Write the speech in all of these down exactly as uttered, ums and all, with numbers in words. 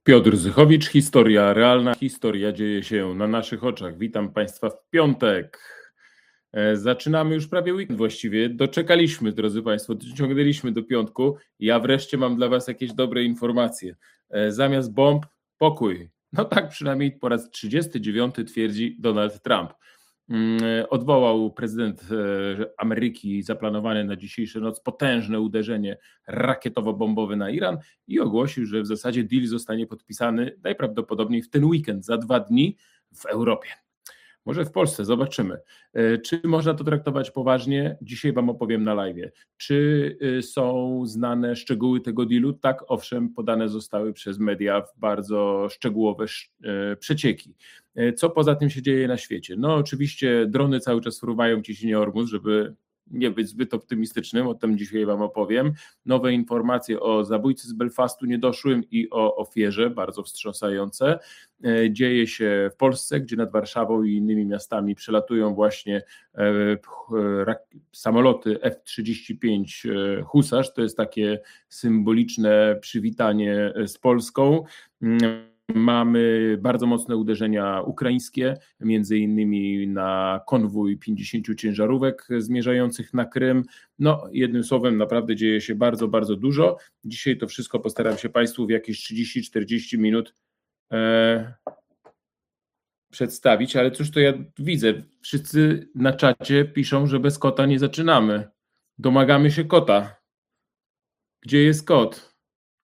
Piotr Zychowicz, historia realna, historia dzieje się na naszych oczach. Witam Państwa w piątek. E, Zaczynamy już prawie weekend właściwie. Doczekaliśmy, drodzy Państwo, dociągnęliśmy do piątku. Ja wreszcie mam dla Was jakieś dobre informacje. E, Zamiast bomb, pokój. No tak przynajmniej po raz trzydziesty dziewiąty twierdzi Donald Trump. Mm, Odwołał prezydent e, Ameryki zaplanowane na dzisiejszą noc potężne uderzenie rakietowo-bombowe na Iran i ogłosił, że w zasadzie deal zostanie podpisany najprawdopodobniej w ten weekend, za dwa dni w Europie. Może w Polsce, zobaczymy. E, Czy można to traktować poważnie? Dzisiaj Wam opowiem na live. Czy e, są znane szczegóły tego dealu? Tak, owszem, podane zostały przez media w bardzo szczegółowe sz- e, przecieki. E, Co poza tym się dzieje na świecie? No oczywiście drony cały czas fruwają w ciśnienie Ormus, żeby nie być zbyt optymistycznym, o tym dzisiaj Wam opowiem. Nowe informacje o zabójcy z Belfastu niedoszłym i o ofierze, bardzo wstrząsające. E, Dzieje się w Polsce, gdzie nad Warszawą i innymi miastami przelatują właśnie e, ch- rak- samoloty F trzydzieści pięć e, Husarz. To jest takie symboliczne przywitanie e, z Polską. Mm, Mamy bardzo mocne uderzenia ukraińskie, między innymi na konwój pięćdziesięciu ciężarówek zmierzających na Krym. No, jednym słowem, naprawdę dzieje się bardzo, bardzo dużo. Dzisiaj to wszystko postaram się Państwu w jakieś trzydzieści czterdzieści minut e, przedstawić, ale cóż to ja widzę? Wszyscy na czacie piszą, że bez kota nie zaczynamy. Domagamy się kota. Gdzie jest kot?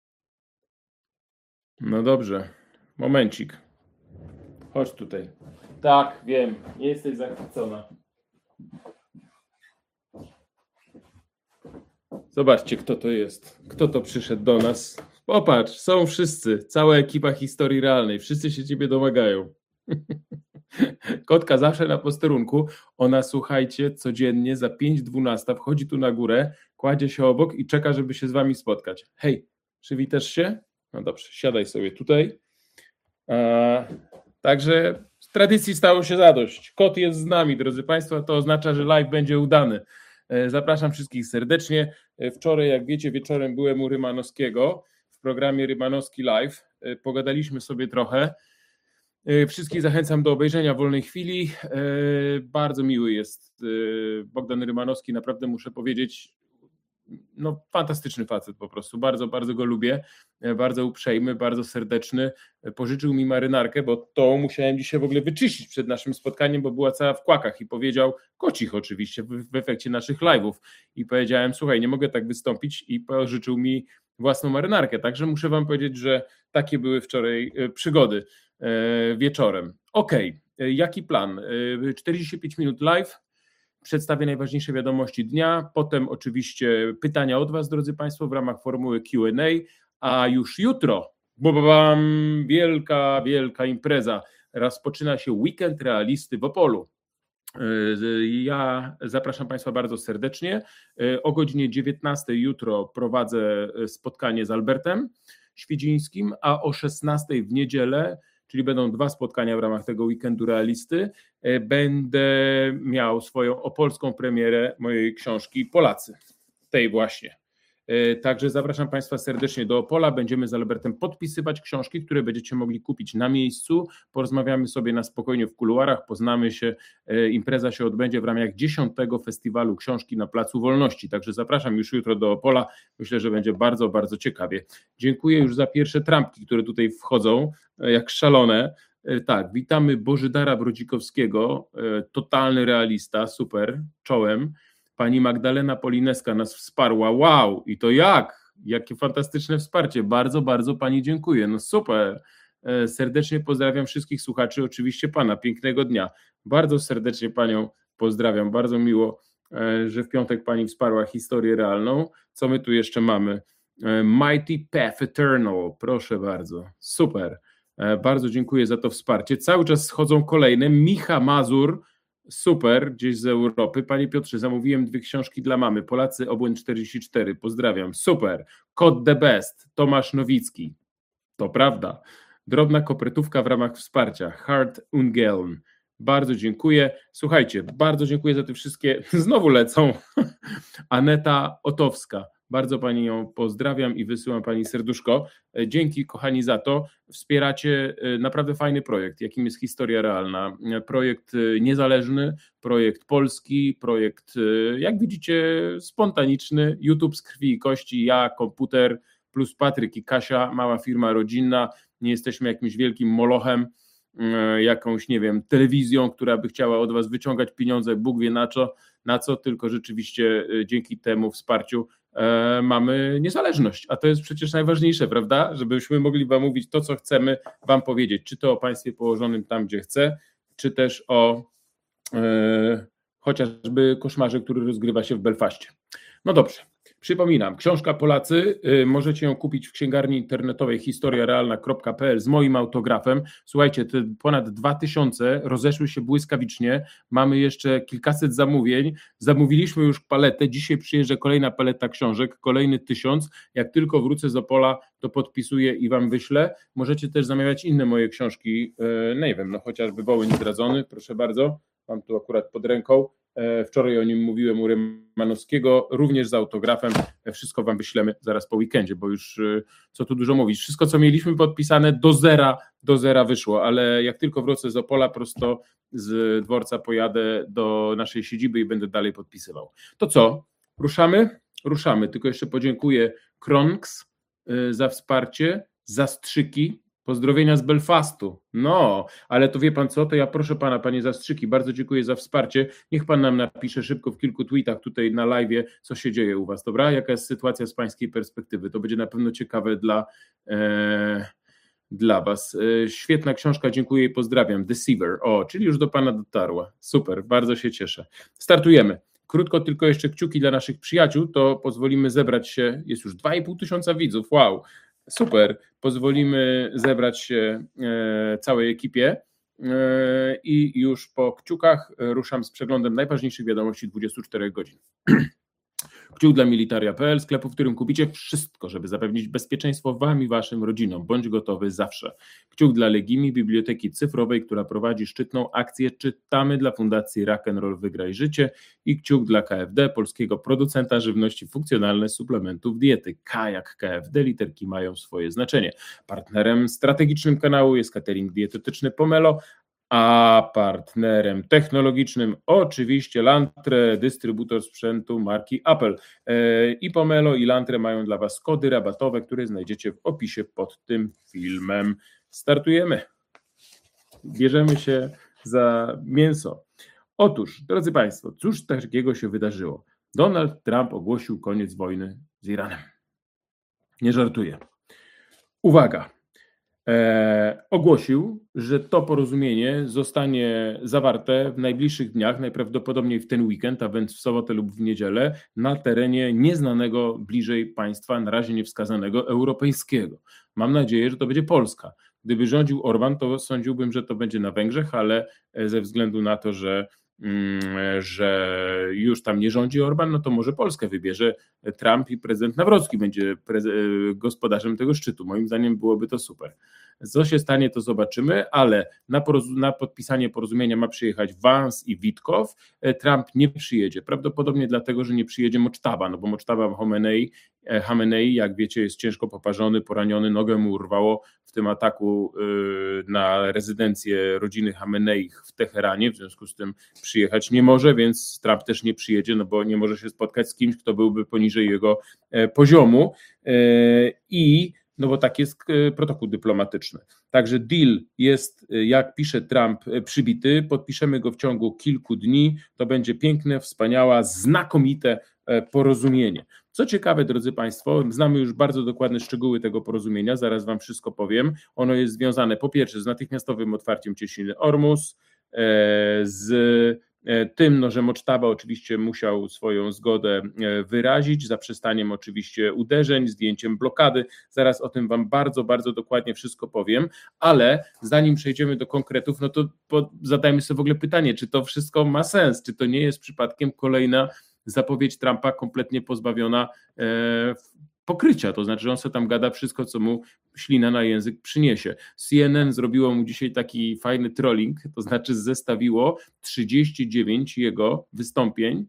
No dobrze, momencik. Chodź tutaj. Tak, wiem, nie jesteś zachwycona. Zobaczcie, kto to jest. Kto to przyszedł do nas. Popatrz, są wszyscy, cała ekipa historii realnej. Wszyscy się ciebie domagają. Kotka zawsze na posterunku. Ona, słuchajcie, codziennie za pięć dwunasta wchodzi tu na górę, kładzie się obok i czeka, żeby się z wami spotkać. Hej, przywitasz się? No dobrze, siadaj sobie tutaj. A, także z tradycji stało się zadość. Kot jest z nami, drodzy Państwo, to oznacza, że live będzie udany. E, Zapraszam wszystkich serdecznie. E, Wczoraj, jak wiecie, wieczorem byłem u Rymanowskiego w programie Rymanowski Live. E, Pogadaliśmy sobie trochę. E, Wszystkich zachęcam do obejrzenia w wolnej chwili. E, Bardzo miły jest e, Bogdan Rymanowski, naprawdę muszę powiedzieć, no fantastyczny facet po prostu, bardzo, bardzo go lubię, e, bardzo uprzejmy, bardzo serdeczny. E, Pożyczył mi marynarkę, bo to musiałem dzisiaj w ogóle wyczyścić przed naszym spotkaniem, bo była cała w kłakach i powiedział, kocich oczywiście, w, w efekcie naszych live'ów i powiedziałem, słuchaj, nie mogę tak wystąpić i pożyczył mi własną marynarkę, także muszę wam powiedzieć, że takie były wczoraj e, przygody e, wieczorem. Okej, e, jaki plan? E, czterdzieści pięć minut live, przedstawię najważniejsze wiadomości dnia, potem oczywiście pytania od Was, drodzy Państwo, w ramach formuły Q and A, a już jutro, bo bam, wielka, wielka impreza, rozpoczyna się weekend realisty w Opolu. Yy, Ja zapraszam Państwa bardzo serdecznie. Yy, O godzinie dziewiętnastej jutro prowadzę spotkanie z Albertem Świdzińskim, a o szesnastej w niedzielę, czyli będą dwa spotkania w ramach tego weekendu realisty, yy, będę miał swoją opolską premierę mojej książki Polacy, tej właśnie. Yy, Także zapraszam Państwa serdecznie do Opola. Będziemy z Albertem podpisywać książki, które będziecie mogli kupić na miejscu. Porozmawiamy sobie na spokojnie w kuluarach, poznamy się. Yy, Impreza się odbędzie w ramach dziesiątego Festiwalu Książki na Placu Wolności. Także zapraszam już jutro do Opola. Myślę, że będzie bardzo, bardzo ciekawie. Dziękuję już za pierwsze trampki, które tutaj wchodzą, yy, jak szalone. Yy, Tak, witamy Bożydara Brodzikowskiego, yy, totalny realista, super, czołem. Pani Magdalena Polineska nas wsparła. Wow, i to jak? Jakie fantastyczne wsparcie. Bardzo, bardzo Pani dziękuję. No super. E, Serdecznie pozdrawiam wszystkich słuchaczy, oczywiście Pana. Pięknego dnia. Bardzo serdecznie Panią pozdrawiam. Bardzo miło, e, że w piątek Pani wsparła historię realną. Co my tu jeszcze mamy? E, Mighty Path Eternal. Proszę bardzo. Super. E, Bardzo dziękuję za to wsparcie. Cały czas schodzą kolejne. Micha Mazur. Super, gdzieś z Europy. Panie Piotrze, zamówiłem dwie książki dla mamy. Polacy Obłęd czterdzieści cztery. Pozdrawiam. Super. Kod the best. Tomasz Nowicki. To prawda. Drobna kopretówka w ramach wsparcia. Hard Ungeln. Bardzo dziękuję. Słuchajcie, bardzo dziękuję za te wszystkie. Znowu lecą. Aneta Otowska. Bardzo Pani ją pozdrawiam i wysyłam Pani serduszko. Dzięki kochani za to. Wspieracie naprawdę fajny projekt, jakim jest Historia Realna. Projekt niezależny, projekt polski, projekt, jak widzicie, spontaniczny. YouTube z krwi i kości, ja, komputer, plus Patryk i Kasia, mała firma rodzinna. Nie jesteśmy jakimś wielkim molochem, jakąś, nie wiem, telewizją, która by chciała od was wyciągać pieniądze, Bóg wie na co, na co, tylko rzeczywiście dzięki temu wsparciu e, mamy niezależność, a to jest przecież najważniejsze, prawda, żebyśmy mogli wam mówić to, co chcemy wam powiedzieć, czy to o państwie położonym tam, gdzie chcę, czy też o e, chociażby koszmarze, który rozgrywa się w Belfaście. No dobrze. Przypominam, książka Polacy, y, możecie ją kupić w księgarni internetowej historia realna kropka p l z moim autografem. Słuchajcie, te ponad dwa tysiące rozeszły się błyskawicznie, mamy jeszcze kilkaset zamówień, zamówiliśmy już paletę, dzisiaj przyjeżdża kolejna paleta książek, kolejny tysiąc, jak tylko wrócę z Opola, to podpisuję i wam wyślę. Możecie też zamawiać inne moje książki, y, nie wiem, no chociażby Wołyń zdradzony, proszę bardzo, mam tu akurat pod ręką. Wczoraj o nim mówiłem u Rymanowskiego, również z autografem. Wszystko wam wyślemy zaraz po weekendzie, bo już co tu dużo mówić. Wszystko, co mieliśmy podpisane, do zera, do zera wyszło, ale jak tylko wrócę z Opola, prosto z dworca pojadę do naszej siedziby i będę dalej podpisywał. To co? Ruszamy? Ruszamy. Tylko jeszcze podziękuję Kronks za wsparcie, zastrzyki. Pozdrowienia z Belfastu. No, ale to wie pan co, to ja proszę pana, panie Zastrzyki, bardzo dziękuję za wsparcie. Niech pan nam napisze szybko w kilku tweetach tutaj na live'ie, co się dzieje u was, dobra? Jaka jest sytuacja z pańskiej perspektywy? To będzie na pewno ciekawe dla, e, dla was. E, świetna książka, dziękuję i pozdrawiam. Deceiver, o, czyli już do pana dotarła. Super, bardzo się cieszę. Startujemy. Krótko tylko jeszcze kciuki dla naszych przyjaciół, to pozwolimy zebrać się, jest już dwa i pół tysiąca widzów, wow. Super, pozwolimy zebrać się e, całej ekipie e, i już po kciukach ruszam z przeglądem najważniejszych wiadomości dwudziestu czterech godzin. Kciuk dla militaria kropka p l, sklepu, w którym kupicie wszystko, żeby zapewnić bezpieczeństwo wam i waszym rodzinom. Bądź gotowy zawsze. Kciuk dla Legimi, biblioteki cyfrowej, która prowadzi szczytną akcję Czytamy dla Fundacji Rock'n'Roll Wygraj Życie i kciuk dla K F D, polskiego producenta żywności funkcjonalne suplementów diety. K jak K F D, literki mają swoje znaczenie. Partnerem strategicznym kanału jest catering dietetyczny Pomelo, a partnerem technologicznym oczywiście Lantre, dystrybutor sprzętu marki Apple. I Pomelo i Lantre mają dla was kody rabatowe, które znajdziecie w opisie pod tym filmem. Startujemy. Bierzemy się za mięso. Otóż, drodzy państwo, cóż takiego się wydarzyło? Donald Trump ogłosił koniec wojny z Iranem. Nie żartuję. Uwaga. E, ogłosił, że to porozumienie zostanie zawarte w najbliższych dniach, najprawdopodobniej w ten weekend, a więc w sobotę lub w niedzielę, na terenie nieznanego bliżej państwa, na razie niewskazanego, europejskiego. Mam nadzieję, że to będzie Polska. Gdyby rządził Orban, to sądziłbym, że to będzie na Węgrzech, ale ze względu na to, że że już tam nie rządzi Orban, no to może Polskę wybierze Trump i prezydent Nawrocki będzie preze- gospodarzem tego szczytu. Moim zdaniem byłoby to super. Co się stanie, to zobaczymy, ale na, poroz- na podpisanie porozumienia ma przyjechać Vance i Witkow. Trump nie przyjedzie, prawdopodobnie dlatego, że nie przyjedzie Mocztaba, no bo Mocztaba Khamenei, Khamenei, jak wiecie, jest ciężko poparzony, poraniony, nogę mu urwało w tym ataku na rezydencję rodziny Khameneich w Teheranie, w związku z tym przyjechać nie może, więc Trump też nie przyjedzie, no bo nie może się spotkać z kimś, kto byłby poniżej jego poziomu i no bo tak jest protokół dyplomatyczny. Także deal jest, jak pisze Trump, przybity, podpiszemy go w ciągu kilku dni, to będzie piękne, wspaniałe, znakomite porozumienie. Co ciekawe, drodzy Państwo, znamy już bardzo dokładne szczegóły tego porozumienia, zaraz Wam wszystko powiem. Ono jest związane po pierwsze z natychmiastowym otwarciem cieśniny Ormus, z tym, no, że Mocztaba oczywiście musiał swoją zgodę wyrazić, zaprzestaniem oczywiście uderzeń, zdjęciem blokady, zaraz o tym Wam bardzo, bardzo dokładnie wszystko powiem, ale zanim przejdziemy do konkretów, no to zadajmy sobie w ogóle pytanie, czy to wszystko ma sens, czy to nie jest przypadkiem kolejna zapowiedź Trumpa kompletnie pozbawiona e, pokrycia, to znaczy, że on sobie tam gada wszystko, co mu ślina na język przyniesie. C N N zrobiło mu dzisiaj taki fajny trolling, to znaczy zestawiło trzydzieści dziewięć jego wystąpień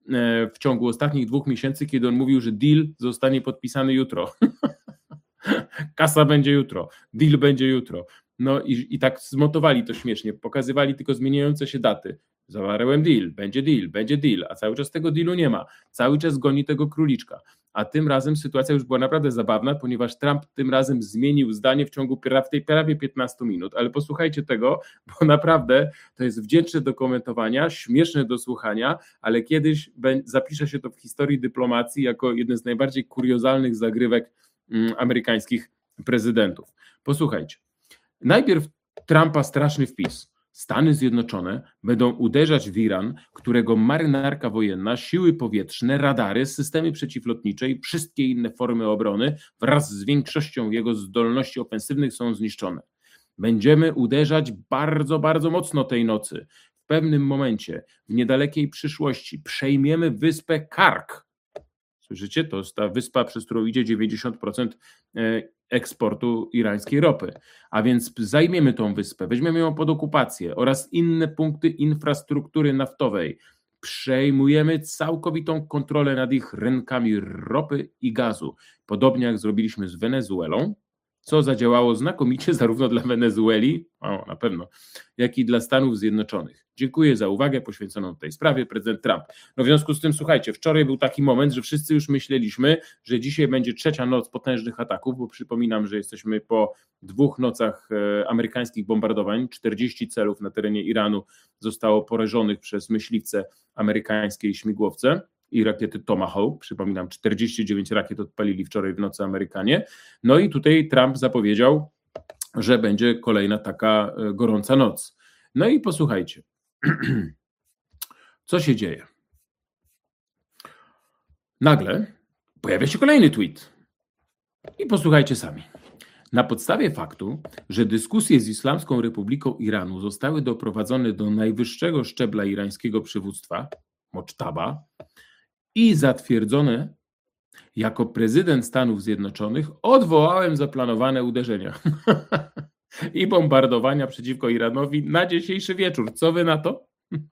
w ciągu ostatnich dwóch miesięcy, kiedy on mówił, że deal zostanie podpisany jutro. Kasa będzie jutro, deal będzie jutro. No i, i tak zmontowali to śmiesznie, pokazywali tylko zmieniające się daty. Zawarłem deal, będzie deal, będzie deal, a cały czas tego dealu nie ma. Cały czas goni tego króliczka. A tym razem sytuacja już była naprawdę zabawna, ponieważ Trump tym razem zmienił zdanie w ciągu tej prawie piętnastu minut. Ale posłuchajcie tego, bo naprawdę to jest wdzięczne do komentowania, śmieszne do słuchania, ale kiedyś zapisze się to w historii dyplomacji jako jeden z najbardziej kuriozalnych zagrywek amerykańskich prezydentów. Posłuchajcie. Najpierw Trumpa straszny wpis. Stany Zjednoczone będą uderzać w Iran, którego marynarka wojenna, siły powietrzne, radary, systemy przeciwlotnicze i wszystkie inne formy obrony wraz z większością jego zdolności ofensywnych są zniszczone. Będziemy uderzać bardzo, bardzo mocno tej nocy. W pewnym momencie, w niedalekiej przyszłości przejmiemy wyspę Kark. Słyszycie? To jest ta wyspa, przez którą idzie dziewięćdziesiąt procent eksportu irańskiej ropy. A więc zajmiemy tą wyspę, weźmiemy ją pod okupację oraz inne punkty infrastruktury naftowej. Przejmujemy całkowitą kontrolę nad ich rynkami ropy i gazu. Podobnie jak zrobiliśmy z Wenezuelą, co zadziałało znakomicie zarówno dla Wenezueli, o, na pewno, jak i dla Stanów Zjednoczonych. Dziękuję za uwagę poświęconą tej sprawie, prezydent Trump. No w związku z tym, słuchajcie, wczoraj był taki moment, że wszyscy już myśleliśmy, że dzisiaj będzie trzecia noc potężnych ataków, bo przypominam, że jesteśmy po dwóch nocach e, amerykańskich bombardowań. czterdzieści celów na terenie Iranu zostało porażonych przez myśliwce amerykańskie i śmigłowce i rakiety Tomahawk, przypominam, czterdzieści dziewięć rakiet odpalili wczoraj w nocy Amerykanie. No i tutaj Trump zapowiedział, że będzie kolejna taka gorąca noc. No i posłuchajcie, co się dzieje. Nagle pojawia się kolejny tweet i posłuchajcie sami. Na podstawie faktu, że dyskusje z Islamską Republiką Iranu zostały doprowadzone do najwyższego szczebla irańskiego przywództwa, Mocztaba, i zatwierdzone jako prezydent Stanów Zjednoczonych, odwołałem zaplanowane uderzenia i bombardowania przeciwko Iranowi na dzisiejszy wieczór. Co wy na to?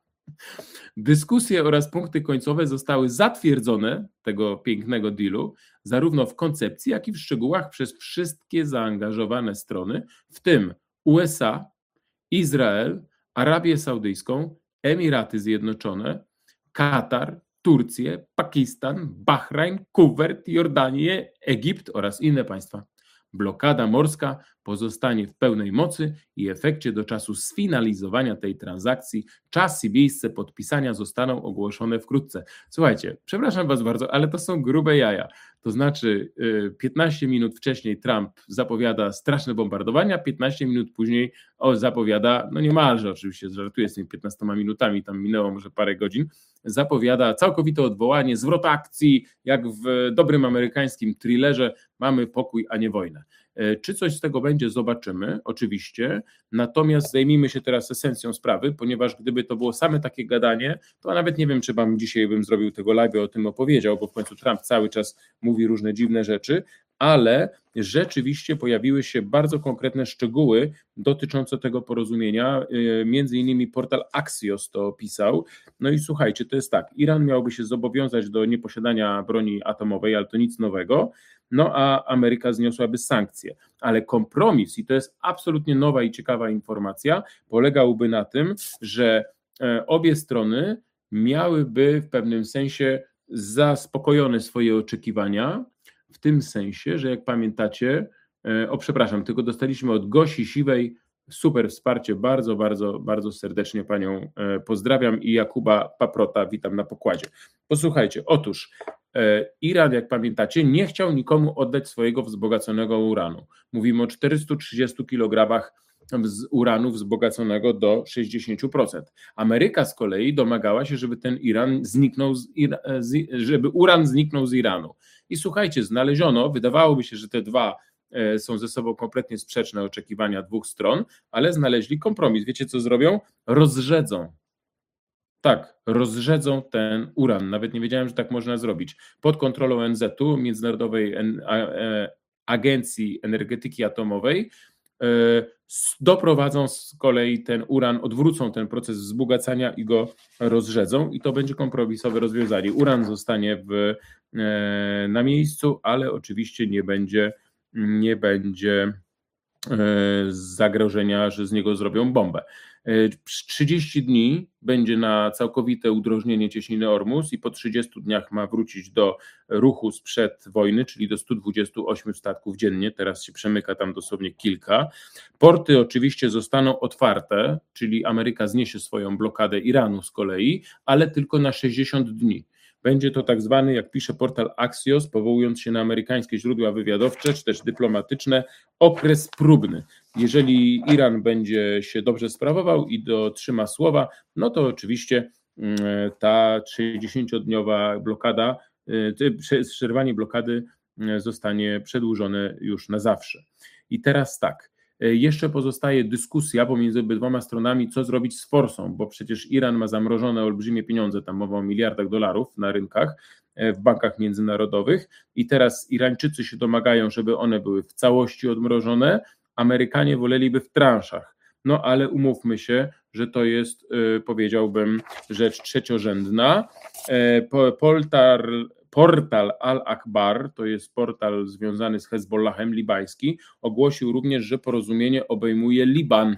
Dyskusje oraz punkty końcowe zostały zatwierdzone, tego pięknego dealu, zarówno w koncepcji, jak i w szczegółach przez wszystkie zaangażowane strony, w tym U S A, Izrael, Arabię Saudyjską, Emiraty Zjednoczone, Katar, Turcję, Pakistan, Bahrajn, Kuwait, Jordanię, Egipt oraz inne państwa. Blokada morska pozostanie w pełnej mocy i efekcie do czasu sfinalizowania tej transakcji czas i miejsce podpisania zostaną ogłoszone wkrótce. Słuchajcie, przepraszam was bardzo, ale to są grube jaja. To znaczy piętnaście minut wcześniej Trump zapowiada straszne bombardowania, piętnaście minut później o, zapowiada, no niemalże oczywiście, żartuję z tymi piętnastoma minutami, tam minęło może parę godzin, zapowiada całkowite odwołanie, zwrot akcji, jak w dobrym amerykańskim thrillerze, mamy pokój, a nie wojnę. Czy coś z tego będzie, zobaczymy, oczywiście, natomiast zajmijmy się teraz esencją sprawy, ponieważ gdyby to było same takie gadanie, to nawet nie wiem, czy wam dzisiaj bym zrobił tego live, o tym opowiedział, bo w końcu Trump cały czas mówi różne dziwne rzeczy, ale rzeczywiście pojawiły się bardzo konkretne szczegóły dotyczące tego porozumienia, między innymi portal Axios to opisał. No i słuchajcie, to jest tak, Iran miałby się zobowiązać do nieposiadania broni atomowej, ale to nic nowego, no a Ameryka zniosłaby sankcje, ale kompromis, i to jest absolutnie nowa i ciekawa informacja, polegałby na tym, że obie strony miałyby w pewnym sensie zaspokojone swoje oczekiwania, w tym sensie, że jak pamiętacie, o przepraszam, tylko dostaliśmy od Gosi Siwej super wsparcie, bardzo, bardzo, bardzo serdecznie panią pozdrawiam i Jakuba Paprota witam na pokładzie. Posłuchajcie, otóż Iran, jak pamiętacie, nie chciał nikomu oddać swojego wzbogaconego uranu. Mówimy o czterystu trzydziestu kilogramach z uranu wzbogaconego do sześćdziesięciu procent. Ameryka z kolei domagała się, żeby ten Iran zniknął, z Ira, z, żeby uran zniknął z Iranu. I słuchajcie, znaleziono, wydawałoby się, że te dwa są ze sobą kompletnie sprzeczne oczekiwania dwóch stron, ale znaleźli kompromis. Wiecie, co zrobią? Rozrzedzą. Tak, rozrzedzą ten uran. Nawet nie wiedziałem, że tak można zrobić. Pod kontrolą en zetu, Międzynarodowej Agencji Energetyki Atomowej, doprowadzą z kolei ten uran, odwrócą ten proces wzbogacania i go rozrzedzą i to będzie kompromisowe rozwiązanie. Uran zostanie w, na miejscu, ale oczywiście nie będzie, nie będzie zagrożenia, że z niego zrobią bombę. trzydzieści dni będzie na całkowite udrożnienie cieśniny Ormus i po trzydziestu dniach ma wrócić do ruchu sprzed wojny, czyli do stu dwudziestu ośmiu statków dziennie, teraz się przemyka tam dosłownie kilka. Porty oczywiście zostaną otwarte, czyli Ameryka zniesie swoją blokadę Iranu z kolei, ale tylko na sześćdziesiąt dni. Będzie to tak zwany, jak pisze portal Axios, powołując się na amerykańskie źródła wywiadowcze czy też dyplomatyczne, okres próbny. Jeżeli Iran będzie się dobrze sprawował i dotrzyma słowa, no to oczywiście ta sześćdziesięciodniowa blokada, przerwanie blokady zostanie przedłużone już na zawsze. I teraz tak. Jeszcze pozostaje dyskusja pomiędzy obydwoma stronami, co zrobić z forsą, bo przecież Iran ma zamrożone olbrzymie pieniądze, tam mowa o miliardach dolarów na rynkach, w bankach międzynarodowych i teraz Irańczycy się domagają, żeby one były w całości odmrożone, Amerykanie woleliby w transzach. No ale umówmy się, że to jest, powiedziałbym, rzecz trzeciorzędna. Portal, portal Al-Akhbar, to jest portal związany z Hezbollahem libański, ogłosił również, że porozumienie obejmuje Liban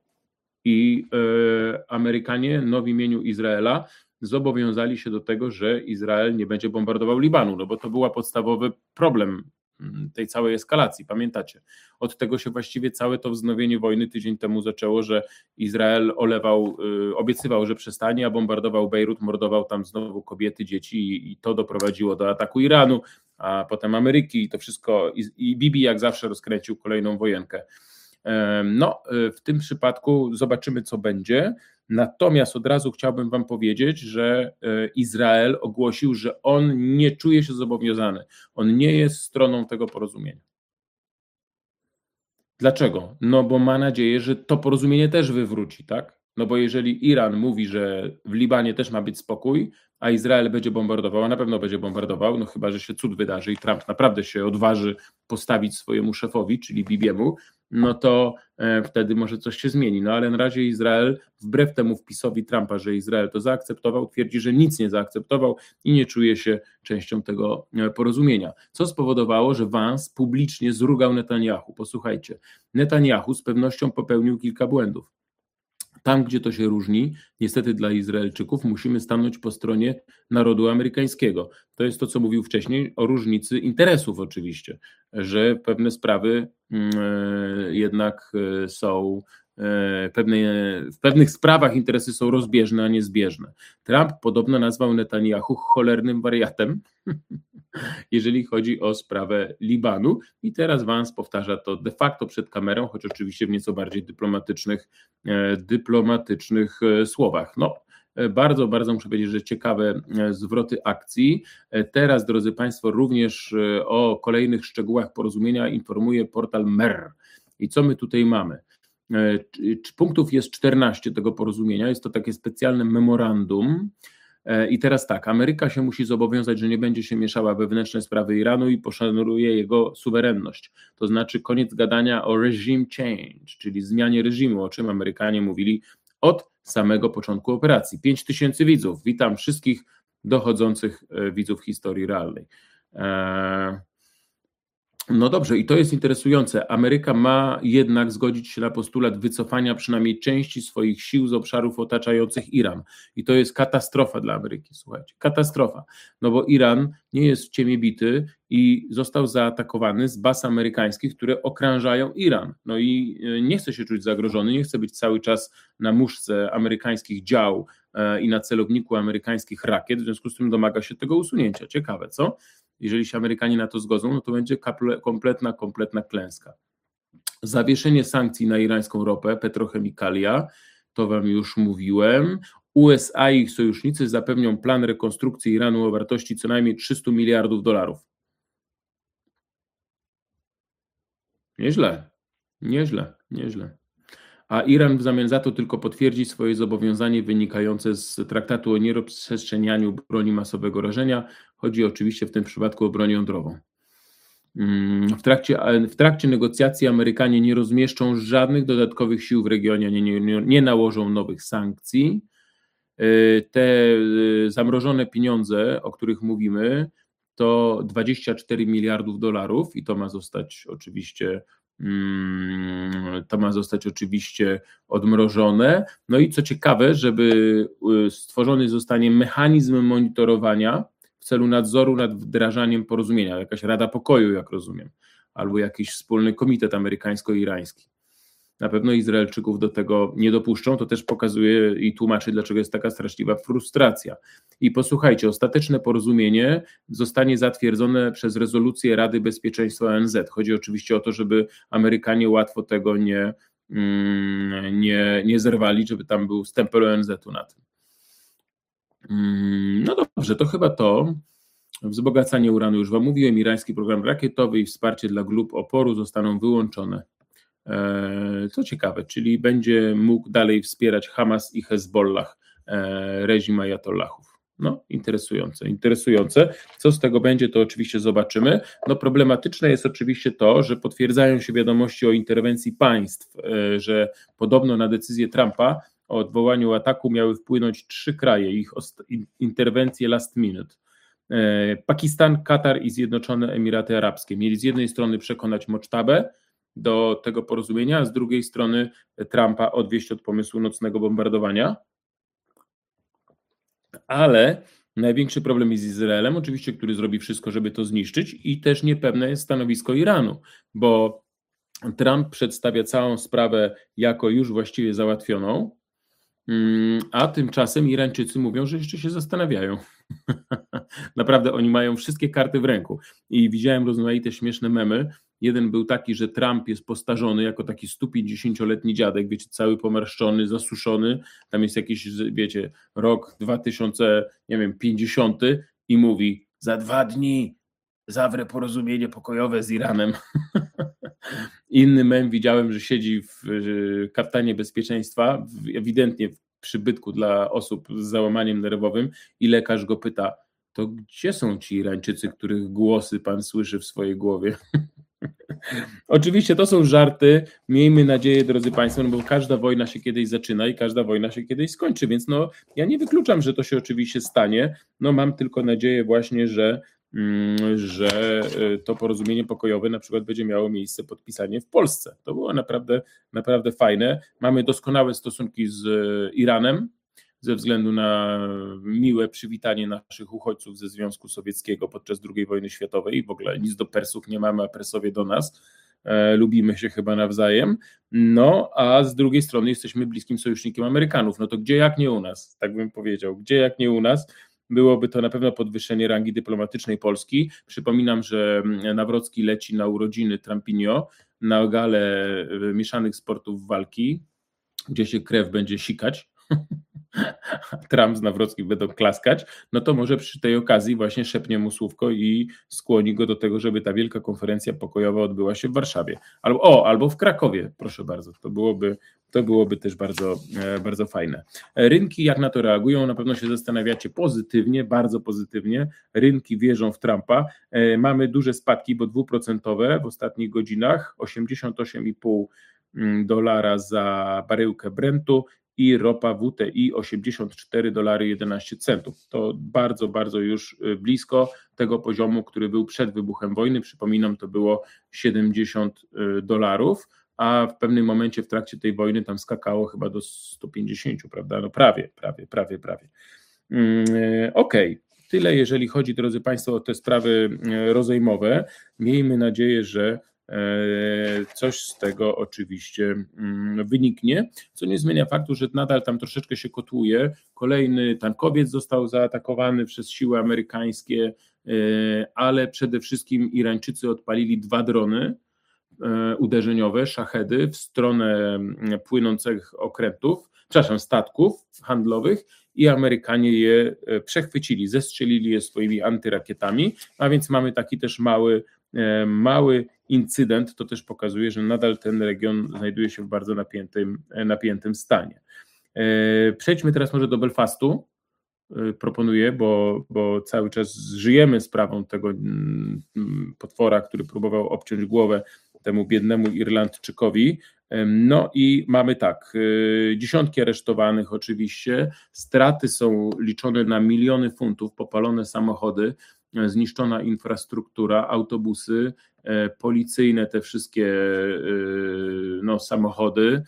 i Amerykanie no w imieniu Izraela zobowiązali się do tego, że Izrael nie będzie bombardował Libanu, no bo to był podstawowy problem tej całej eskalacji, pamiętacie? Od tego się właściwie całe to wznowienie wojny tydzień temu zaczęło, że Izrael olewał, obiecywał, że przestanie, a bombardował Bejrut, mordował tam znowu kobiety, dzieci i, i to doprowadziło do ataku Iranu, a potem Ameryki i to wszystko, i, i Bibi jak zawsze rozkręcił kolejną wojenkę. No, w tym przypadku zobaczymy, co będzie. Natomiast od razu chciałbym wam powiedzieć, że Izrael ogłosił, że on nie czuje się zobowiązany. On nie jest stroną tego porozumienia. Dlaczego? No bo ma nadzieję, że to porozumienie też wywróci, tak? No bo jeżeli Iran mówi, że w Libanie też ma być spokój, a Izrael będzie bombardował, a na pewno będzie bombardował, no chyba, że się cud wydarzy i Trump naprawdę się odważy postawić swojemu szefowi, czyli Bibiemu, no to e, wtedy może coś się zmieni. No ale na razie Izrael, wbrew temu wpisowi Trumpa, że Izrael to zaakceptował, twierdzi, że nic nie zaakceptował i nie czuje się częścią tego porozumienia. Co spowodowało, że Vance publicznie zrugał Netanyahu. Posłuchajcie, Netanyahu z pewnością popełnił kilka błędów. Tam, gdzie to się różni, niestety dla Izraelczyków, musimy stanąć po stronie narodu amerykańskiego. To jest to, co mówił wcześniej o różnicy interesów oczywiście, że pewne sprawy jednak są, pewne, w pewnych sprawach interesy są rozbieżne, a nie zbieżne. Trump podobno nazwał Netanyahu cholernym wariatem, jeżeli chodzi o sprawę Libanu i teraz Vance powtarza to de facto przed kamerą, choć oczywiście w nieco bardziej dyplomatycznych, dyplomatycznych słowach. No, bardzo, bardzo muszę powiedzieć, że ciekawe zwroty akcji. Teraz, drodzy Państwo, również o kolejnych szczegółach porozumienia informuje portal Mer. I co my tutaj mamy? Punktów jest czternaście tego porozumienia, jest to takie specjalne memorandum. I teraz tak, Ameryka się musi zobowiązać, że nie będzie się mieszała we wewnętrzne sprawy Iranu i poszanuje jego suwerenność. To znaczy koniec gadania o regime change, czyli zmianie reżimu, o czym Amerykanie mówili od samego początku operacji. pięć tysięcy widzów. Witam wszystkich dochodzących widzów historii realnej. No dobrze, i to jest interesujące. Ameryka ma jednak zgodzić się na postulat wycofania przynajmniej części swoich sił z obszarów otaczających Iran. I to jest katastrofa dla Ameryki, słuchajcie, katastrofa. No bo Iran nie jest w ciemię bity i został zaatakowany z baz amerykańskich, które okrążają Iran. No i nie chce się czuć zagrożony, nie chce być cały czas na muszce amerykańskich dział i na celowniku amerykańskich rakiet, w związku z tym domaga się tego usunięcia. Ciekawe, co? Jeżeli się Amerykanie na to zgodzą, no to będzie kompletna, kompletna klęska. Zawieszenie sankcji na irańską ropę, petrochemikalia, to wam już mówiłem. U S A i ich sojusznicy zapewnią plan rekonstrukcji Iranu o wartości co najmniej trzystu miliardów dolarów. Nieźle, nieźle, nieźle. A Iran w zamian za to tylko potwierdzi swoje zobowiązanie wynikające z traktatu o nierozprzestrzenianiu broni masowego rażenia. Chodzi oczywiście w tym przypadku o broń jądrową. W trakcie, w trakcie negocjacji Amerykanie nie rozmieszczą żadnych dodatkowych sił w regionie, nie, nie, nie nałożą nowych sankcji. Te zamrożone pieniądze, o których mówimy, to dwadzieścia cztery miliardów dolarów i to ma zostać oczywiście to ma zostać oczywiście odmrożone. No i co ciekawe, żeby stworzony zostanie mechanizm monitorowania w celu nadzoru nad wdrażaniem porozumienia, jakaś Rada Pokoju, jak rozumiem, albo jakiś wspólny komitet amerykańsko-irański. Na pewno Izraelczyków do tego nie dopuszczą, to też pokazuje i tłumaczy, dlaczego jest taka straszliwa frustracja. I posłuchajcie, ostateczne porozumienie zostanie zatwierdzone przez rezolucję Rady Bezpieczeństwa O N Z. Chodzi oczywiście o to, żeby Amerykanie łatwo tego nie, nie, nie zerwali, żeby tam był stempel O N Z-u na tym. No dobrze, to chyba to. Wzbogacanie uranu już wam mówiłem, irański program rakietowy i wsparcie dla grup oporu zostaną wyłączone. Co ciekawe, czyli będzie mógł dalej wspierać Hamas i Hezbollah, reżim ajatollahów. No, interesujące, interesujące. Co z tego będzie, to oczywiście zobaczymy. No, problematyczne jest oczywiście to, że potwierdzają się wiadomości o interwencji państw, że podobno na decyzję Trumpa o odwołaniu ataku miały wpłynąć trzy kraje, ich interwencje last minute. Pakistan, Katar i Zjednoczone Emiraty Arabskie mieli z jednej strony przekonać Moctabę do tego porozumienia, a z drugiej strony Trumpa odwieść od pomysłu nocnego bombardowania. Ale największy problem jest z Izraelem, oczywiście, który zrobi wszystko, żeby to zniszczyć, i też niepewne jest stanowisko Iranu, bo Trump przedstawia całą sprawę jako już właściwie załatwioną, a tymczasem Irańczycy mówią, że jeszcze się zastanawiają. Naprawdę oni mają wszystkie karty w ręku i widziałem rozmaite śmieszne memy. Jeden był taki, że Trump jest postarzony jako taki sto pięćdziesięcioletni dziadek, wiecie, cały pomarszczony, zasuszony, tam jest jakiś, wiecie, rok dwa tysiące pięćdziesiąty i mówi: za dwa dni zawrę porozumienie pokojowe z Iranem. Inny mem widziałem, że siedzi w kaftanie bezpieczeństwa, ewidentnie w przybytku dla osób z załamaniem nerwowym, i lekarz go pyta: to gdzie są ci Irańczycy, których głosy pan słyszy w swojej głowie? Oczywiście to są żarty, miejmy nadzieję, drodzy Państwo, no bo każda wojna się kiedyś zaczyna i każda wojna się kiedyś skończy, więc no ja nie wykluczam, że to się oczywiście stanie, no mam tylko nadzieję właśnie, że, że to porozumienie pokojowe na przykład będzie miało miejsce podpisanie w Polsce. To było naprawdę, naprawdę fajne. Mamy doskonałe stosunki z Iranem ze względu na miłe przywitanie naszych uchodźców ze Związku Sowieckiego podczas drugiej wojny światowej i w ogóle nic do Persów nie mamy, a Persowie do nas. E, lubimy się chyba nawzajem. No, a z drugiej strony jesteśmy bliskim sojusznikiem Amerykanów. No to gdzie jak nie u nas, tak bym powiedział. Gdzie jak nie u nas. Byłoby to na pewno podwyższenie rangi dyplomatycznej Polski. Przypominam, że Nawrocki leci na urodziny Trampinio, na galę mieszanych sportów walki, gdzie się krew będzie sikać. Trump z Nawrockim będą klaskać, no to może przy tej okazji właśnie szepnie mu słówko i skłoni go do tego, żeby ta wielka konferencja pokojowa odbyła się w Warszawie. Albo, o, albo w Krakowie, proszę bardzo. To byłoby, to byłoby też bardzo, bardzo fajne. Rynki jak na to reagują? Na pewno się zastanawiacie pozytywnie, bardzo pozytywnie. Rynki wierzą w Trumpa. Mamy duże spadki, bo dwuprocentowe w ostatnich godzinach, osiemdziesiąt osiem i pół dolara za baryłkę Brentu, i ropa W T I osiemdziesiąt cztery dolary jedenaście centów. To bardzo, bardzo już blisko tego poziomu, który był przed wybuchem wojny. Przypominam, to było siedemdziesiąt dolarów, a w pewnym momencie w trakcie tej wojny tam skakało chyba do sto pięćdziesiąt, prawda? No prawie, prawie, prawie, prawie. Okej, okay. Tyle jeżeli chodzi, drodzy Państwo, o te sprawy rozejmowe. Miejmy nadzieję, że coś z tego oczywiście wyniknie, co nie zmienia faktu, że nadal tam troszeczkę się kotłuje. Kolejny tankowiec został zaatakowany przez siły amerykańskie, ale przede wszystkim Irańczycy odpalili dwa drony uderzeniowe, szachedy w stronę płynących okrętów, przepraszam, statków handlowych, i Amerykanie je przechwycili, zestrzelili je swoimi antyrakietami, a więc mamy taki też mały, mały incydent. To też pokazuje, że nadal ten region znajduje się w bardzo napiętym, napiętym stanie. Przejdźmy teraz może do Belfastu. proponuję, bo, bo cały czas żyjemy sprawą tego potwora, który próbował obciąć głowę temu biednemu Irlandczykowi. No i mamy tak, dziesiątki aresztowanych oczywiście, straty są liczone na miliony funtów, popalone samochody, zniszczona infrastruktura, autobusy, policyjne, te wszystkie no, samochody,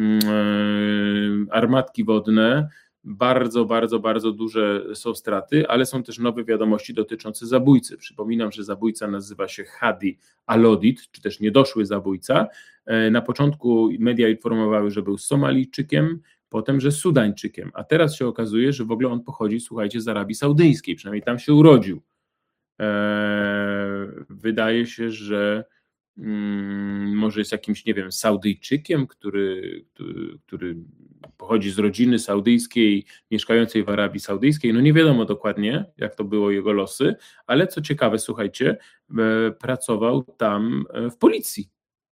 armatki wodne. Bardzo, bardzo, bardzo duże są straty, ale są też nowe wiadomości dotyczące zabójcy. Przypominam, że zabójca nazywa się Hadi Alodit, czy też niedoszły zabójca. Na początku media informowały, że był Somalijczykiem, potem, że Sudańczykiem, a teraz się okazuje, że w ogóle on pochodzi, słuchajcie, z Arabii Saudyjskiej, przynajmniej tam się urodził. Wydaje się, że może jest jakimś, nie wiem, Saudyjczykiem, który, który, który pochodzi z rodziny saudyjskiej, mieszkającej w Arabii Saudyjskiej. No nie wiadomo dokładnie, jak to było jego losy, ale co ciekawe, słuchajcie, pracował tam w policji.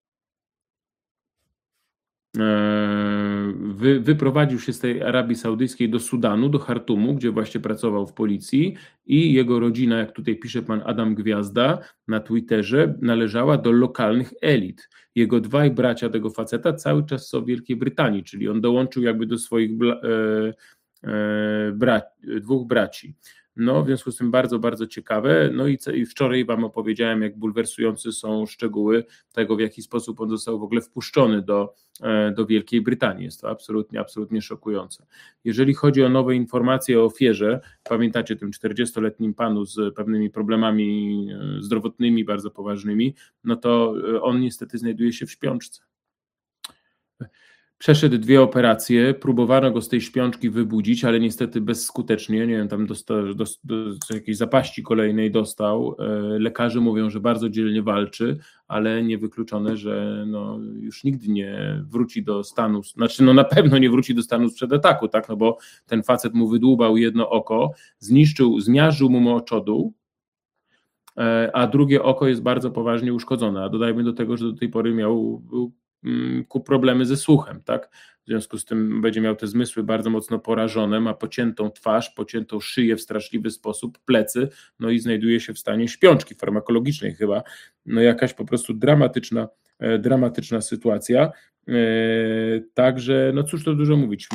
Wy, wyprowadził się z tej Arabii Saudyjskiej do Sudanu, do Chartumu, gdzie właśnie pracował w policji, i jego rodzina, jak tutaj pisze pan Adam Gwiazda na Twitterze, należała do lokalnych elit. Jego dwaj bracia tego faceta cały czas są w Wielkiej Brytanii, czyli on dołączył jakby do swoich bla, e, e, bra, dwóch braci. No, w związku z tym bardzo, bardzo ciekawe. No i, i wczoraj wam opowiedziałem, jak bulwersujące są szczegóły tego, w jaki sposób on został w ogóle wpuszczony do, do Wielkiej Brytanii. Jest to absolutnie, absolutnie szokujące. Jeżeli chodzi o nowe informacje o ofierze, pamiętacie tym czterdziestoletnim panu z pewnymi problemami zdrowotnymi bardzo poważnymi, no to on niestety znajduje się w śpiączce. Przeszedł dwie operacje, próbowano go z tej śpiączki wybudzić, ale niestety bezskutecznie, nie wiem, tam dostał, do, do jakiejś zapaści kolejnej dostał. Lekarze mówią, że bardzo dzielnie walczy, ale niewykluczone, że no, już nigdy nie wróci do stanu, znaczy no na pewno nie wróci do stanu sprzed ataku, tak, no bo ten facet mu wydłubał jedno oko, zniszczył, zmiażdżył mu moczodół, a drugie oko jest bardzo poważnie uszkodzone, a dodajmy do tego, że do tej pory miał ku problemy ze słuchem, tak? W związku z tym będzie miał te zmysły bardzo mocno porażone, ma pociętą twarz, pociętą szyję w straszliwy sposób, plecy, no i znajduje się w stanie śpiączki farmakologicznej chyba, no jakaś po prostu dramatyczna, e, dramatyczna sytuacja, e, także no cóż to dużo mówić,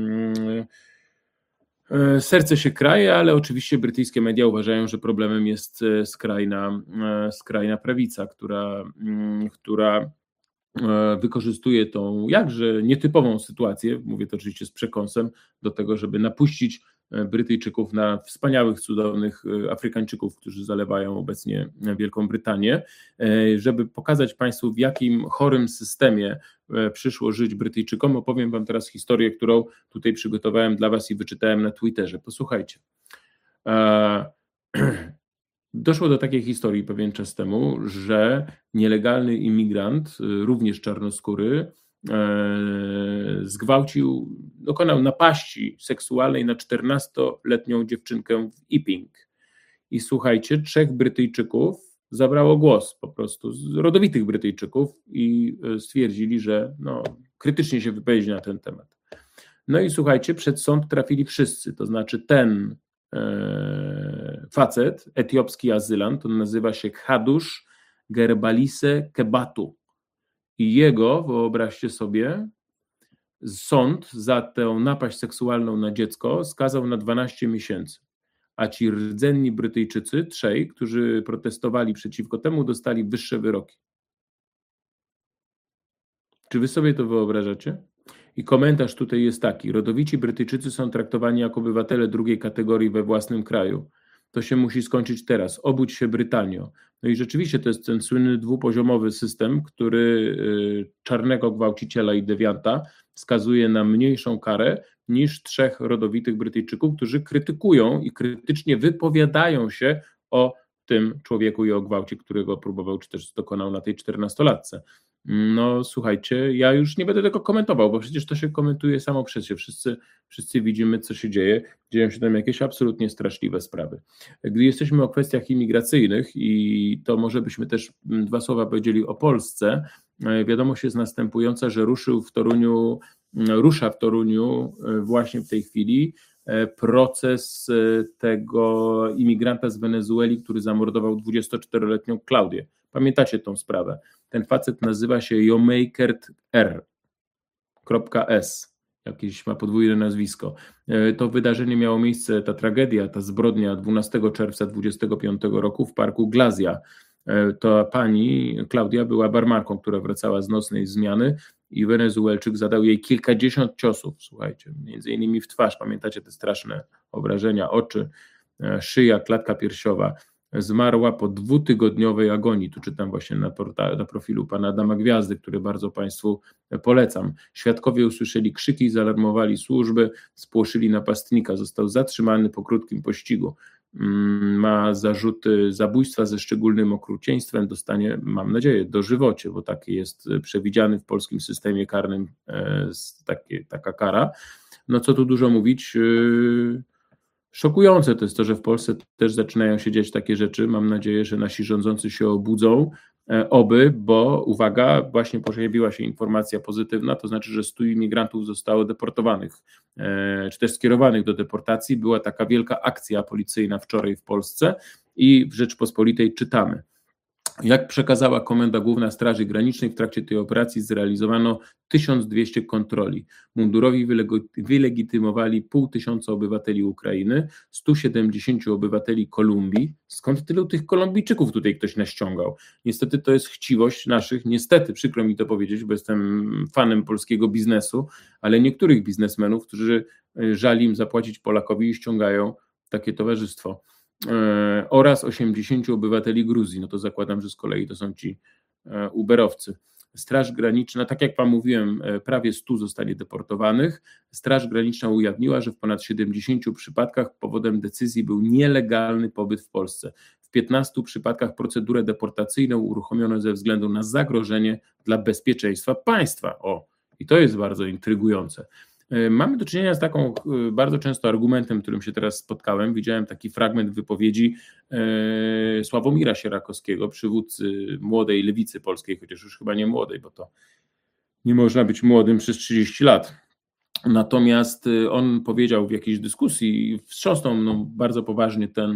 e, serce się kraje, ale oczywiście brytyjskie media uważają, że problemem jest skrajna, e, skrajna prawica, która, m, która wykorzystuje tą jakże nietypową sytuację, mówię to oczywiście z przekąsem, do tego, żeby napuścić Brytyjczyków na wspaniałych, cudownych Afrykańczyków, którzy zalewają obecnie Wielką Brytanię, żeby pokazać Państwu, w jakim chorym systemie przyszło żyć Brytyjczykom. Opowiem Wam teraz historię, którą tutaj przygotowałem dla Was i wyczytałem na Twitterze. Posłuchajcie. Doszło do takiej historii pewien czas temu, że nielegalny imigrant, również czarnoskóry, zgwałcił, dokonał napaści seksualnej na czternastoletnią dziewczynkę w Epping. I słuchajcie, trzech Brytyjczyków zabrało głos, po prostu z rodowitych Brytyjczyków, i stwierdzili, że no, krytycznie się wypowiedzieć na ten temat. No i słuchajcie, przed sąd trafili wszyscy, to znaczy ten facet, etiopski azylant, on nazywa się Hadusz Gerbalise Kebatu, i jego, wyobraźcie sobie, sąd za tę napaść seksualną na dziecko skazał na dwanaście miesięcy, a ci rdzenni Brytyjczycy, trzej, którzy protestowali przeciwko temu, dostali wyższe wyroki. Czy wy sobie to wyobrażacie? I komentarz tutaj jest taki: rodowici Brytyjczycy są traktowani jako obywatele drugiej kategorii we własnym kraju. To się musi skończyć teraz. Obudź się, Brytanio. No i rzeczywiście to jest ten słynny dwupoziomowy system, który czarnego gwałciciela i dewianta skazuje na mniejszą karę niż trzech rodowitych Brytyjczyków, którzy krytykują i krytycznie wypowiadają się o tym człowieku i o gwałcie, którego próbował czy też dokonał na tej czternastolatce. No słuchajcie, ja już nie będę tego komentował, bo przecież to się komentuje samo przez się. Wszyscy, wszyscy widzimy, co się dzieje. Dzieją się tam jakieś absolutnie straszliwe sprawy. Gdy jesteśmy o kwestiach imigracyjnych, i to może byśmy też dwa słowa powiedzieli o Polsce, wiadomość jest następująca, że ruszył w Toruniu, rusza w Toruniu właśnie w tej chwili proces tego imigranta z Wenezueli, który zamordował dwudziestoczteroletnią Klaudię. Pamiętacie tą sprawę? Ten facet nazywa się Jomeikert R. S. Jakieś ma podwójne nazwisko. To wydarzenie miało miejsce, ta tragedia, ta zbrodnia dwunastego czerwca dwudziestego piątego roku w parku Glazia. To pani Klaudia była barmarką, która wracała z nocnej zmiany i Wenezuelczyk zadał jej kilkadziesiąt ciosów, słuchajcie, między innymi w twarz. Pamiętacie te straszne obrażenia, oczy, szyja, klatka piersiowa. Zmarła po dwutygodniowej agonii. Tu czytam właśnie na, porta, na profilu pana Adama Gwiazdy, który bardzo Państwu polecam. Świadkowie usłyszeli krzyki, zaalarmowali służby, spłoszyli napastnika. Został zatrzymany po krótkim pościgu. Ma zarzuty zabójstwa ze szczególnym okrucieństwem. Dostanie, mam nadzieję, dożywocie, bo taki jest przewidziany w polskim systemie karnym takie, taka kara. No co tu dużo mówić. Szokujące to jest to, że w Polsce też zaczynają się dziać takie rzeczy. Mam nadzieję, że nasi rządzący się obudzą, oby, bo uwaga, właśnie pojawiła się informacja pozytywna, to znaczy, że stu imigrantów zostało deportowanych, czy też skierowanych do deportacji. Była taka wielka akcja policyjna wczoraj w Polsce i w Rzeczpospolitej czytamy. Jak przekazała Komenda Główna Straży Granicznej, w trakcie tej operacji zrealizowano tysiąc dwieście kontroli. Mundurowi wylegitymowali pół tysiąca obywateli Ukrainy, stu siedemdziesięciu obywateli Kolumbii. Skąd tylu tych Kolumbijczyków tutaj ktoś naściągał? Niestety to jest chciwość naszych, niestety, przykro mi to powiedzieć, bo jestem fanem polskiego biznesu, ale niektórych biznesmenów, którzy żali im zapłacić Polakowi i ściągają takie towarzystwo. Oraz osiemdziesięciu obywateli Gruzji, no to zakładam, że z kolei to są ci uberowcy. Straż Graniczna, tak jak Wam mówiłem, prawie stu zostali deportowanych. Straż Graniczna ujawniła, że w ponad siedemdziesięciu przypadkach powodem decyzji był nielegalny pobyt w Polsce. W piętnastu przypadkach procedurę deportacyjną uruchomiono ze względu na zagrożenie dla bezpieczeństwa państwa. O, i to jest bardzo intrygujące. Mamy do czynienia z taką bardzo często argumentem, którym się teraz spotkałem. Widziałem taki fragment wypowiedzi Sławomira Sierakowskiego, przywódcy młodej lewicy polskiej, chociaż już chyba nie młodej, bo to nie można być młodym przez trzydzieści lat. Natomiast on powiedział w jakiejś dyskusji i wstrząsnął mną bardzo poważnie ten,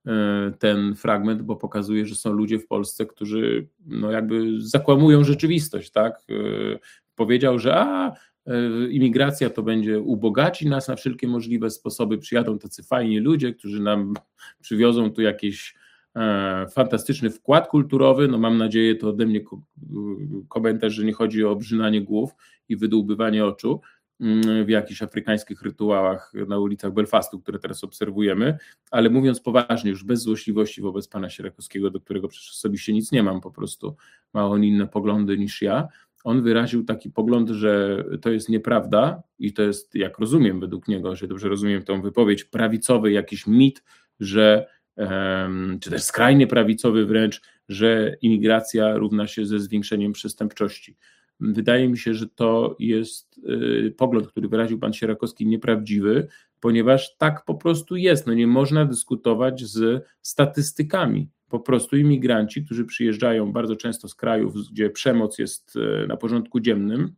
ten fragment, bo pokazuje, że są ludzie w Polsce, którzy no jakby zakłamują rzeczywistość, tak? Powiedział, że a imigracja to będzie ubogaci nas na wszelkie możliwe sposoby, przyjadą tacy fajni ludzie, którzy nam przywiozą tu jakiś e, fantastyczny wkład kulturowy. No mam nadzieję, to ode mnie komentarz, że nie chodzi o obrzynanie głów i wydłubywanie oczu w jakichś afrykańskich rytuałach na ulicach Belfastu, które teraz obserwujemy, ale mówiąc poważnie, już bez złośliwości wobec pana Sierakowskiego, do którego przecież osobiście nic nie mam, po prostu ma on inne poglądy niż ja. On wyraził taki pogląd, że to jest nieprawda i to jest, jak rozumiem według niego, że dobrze rozumiem tą wypowiedź, prawicowy jakiś mit, że, czy też skrajnie prawicowy wręcz, że imigracja równa się ze zwiększeniem przestępczości. Wydaje mi się, że to jest pogląd, który wyraził pan Sierakowski, nieprawdziwy, ponieważ tak po prostu jest. No nie można dyskutować z statystykami. Po prostu imigranci, którzy przyjeżdżają bardzo często z krajów, gdzie przemoc jest na porządku dziennym,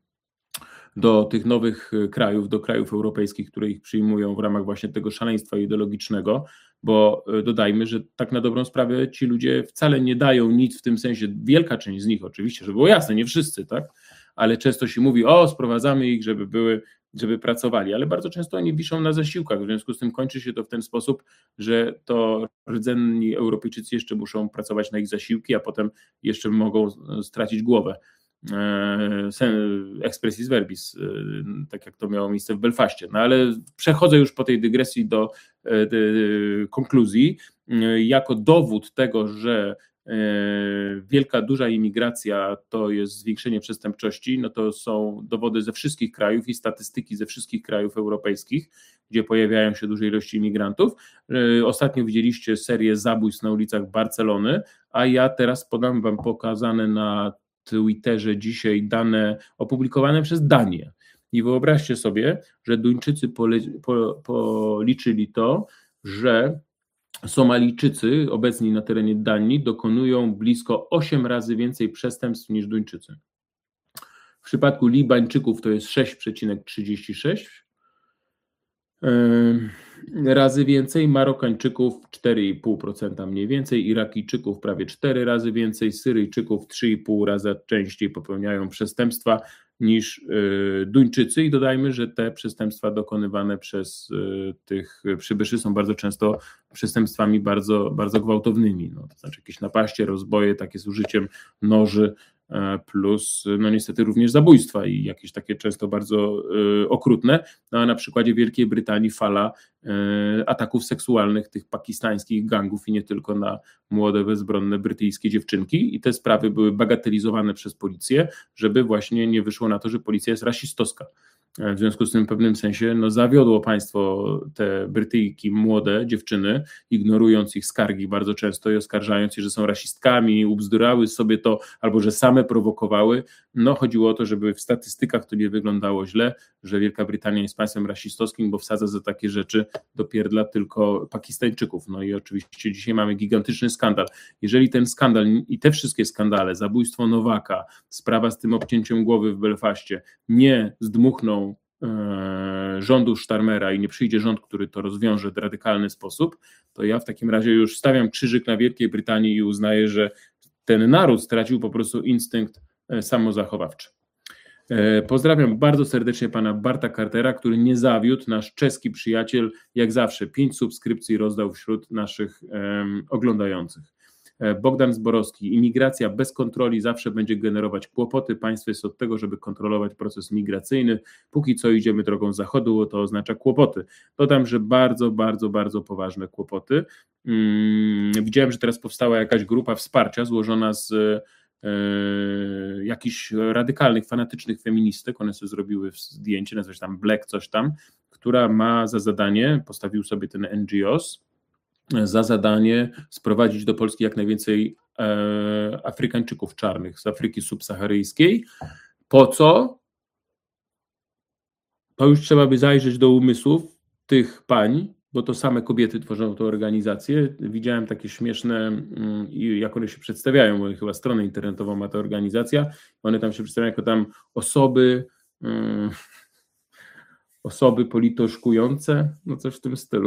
do tych nowych krajów, do krajów europejskich, które ich przyjmują w ramach właśnie tego szaleństwa ideologicznego, bo dodajmy, że tak na dobrą sprawę ci ludzie wcale nie dają nic w tym sensie, wielka część z nich oczywiście, żeby było jasne, nie wszyscy, tak, ale często się mówi, o sprowadzamy ich, żeby były, żeby pracowali, ale bardzo często oni wiszą na zasiłkach, w związku z tym kończy się to w ten sposób, że to rdzenni Europejczycy jeszcze muszą pracować na ich zasiłki, a potem jeszcze mogą stracić głowę. Expressis verbis, tak jak to miało miejsce w Belfaście. No ale przechodzę już po tej dygresji do, do konkluzji. Jako dowód tego, że wielka, duża imigracja to jest zwiększenie przestępczości, no to są dowody ze wszystkich krajów i statystyki ze wszystkich krajów europejskich, gdzie pojawiają się duże ilości imigrantów. Ostatnio widzieliście serię zabójstw na ulicach Barcelony, a ja teraz podam wam pokazane na Twitterze dzisiaj dane opublikowane przez Danię. I wyobraźcie sobie, że Duńczycy pole, po, policzyli to, że Somalijczycy obecni na terenie Danii dokonują blisko osiem razy więcej przestępstw niż Duńczycy. W przypadku Libańczyków to jest sześć przecinek trzydzieści sześć, razy więcej, Marokańczyków cztery i pół procent mniej więcej, Irakijczyków prawie cztery razy więcej, Syryjczyków trzy i pół razy częściej popełniają przestępstwa niż Duńczycy i dodajmy, że te przestępstwa dokonywane przez tych przybyszy są bardzo często przestępstwami bardzo, bardzo gwałtownymi, no, to znaczy jakieś napaście, rozboje, takie z użyciem noży, plus no niestety również zabójstwa i jakieś takie często bardzo y, okrutne, no a na przykładzie Wielkiej Brytanii fala y, ataków seksualnych tych pakistańskich gangów i nie tylko na młode, bezbronne brytyjskie dziewczynki i te sprawy były bagatelizowane przez policję, żeby właśnie nie wyszło na to, że policja jest rasistowska. W związku z tym w pewnym sensie no, zawiodło państwo te Brytyjki, młode dziewczyny, ignorując ich skargi bardzo często i oskarżając je, że są rasistkami, ubzdurały sobie to, albo że same prowokowały. No chodziło o to, żeby w statystykach to nie wyglądało źle, że Wielka Brytania jest państwem rasistowskim, bo wsadza za takie rzeczy do pierdla tylko Pakistańczyków. No i oczywiście dzisiaj mamy gigantyczny skandal. Jeżeli ten skandal i te wszystkie skandale, zabójstwo Nowaka, sprawa z tym obcięciem głowy w Belfaście nie zdmuchną rządu Starmera i nie przyjdzie rząd, który to rozwiąże w radykalny sposób, to ja w takim razie już stawiam krzyżyk na Wielkiej Brytanii i uznaję, że ten naród stracił po prostu instynkt samozachowawczy. Pozdrawiam bardzo serdecznie pana Barta Cartera, który nie zawiódł, nasz czeski przyjaciel, jak zawsze pięć subskrypcji rozdał wśród naszych um, oglądających. Bogdan Zborowski, imigracja bez kontroli zawsze będzie generować kłopoty, państwo jest od tego, żeby kontrolować proces migracyjny, póki co idziemy drogą zachodu, bo to oznacza kłopoty. Dodam, że bardzo, bardzo, bardzo poważne kłopoty. Hmm, widziałem, że teraz powstała jakaś grupa wsparcia złożona z Yy, jakichś radykalnych, fanatycznych feministek, one sobie zrobiły zdjęcie, nazywa się tam Black coś tam, która ma za zadanie, postawił sobie ten N G O S, za zadanie sprowadzić do Polski jak najwięcej e, Afrykańczyków czarnych z Afryki subsaharyjskiej. Po co? To już trzeba by zajrzeć do umysłów tych pań, bo to same kobiety tworzą tę organizację. Widziałem takie śmieszne, jak one się przedstawiają, bo chyba stronę internetową ma ta organizacja, one tam się przedstawiają jako tam osoby, um, osoby politoszkujące, no coś w tym stylu.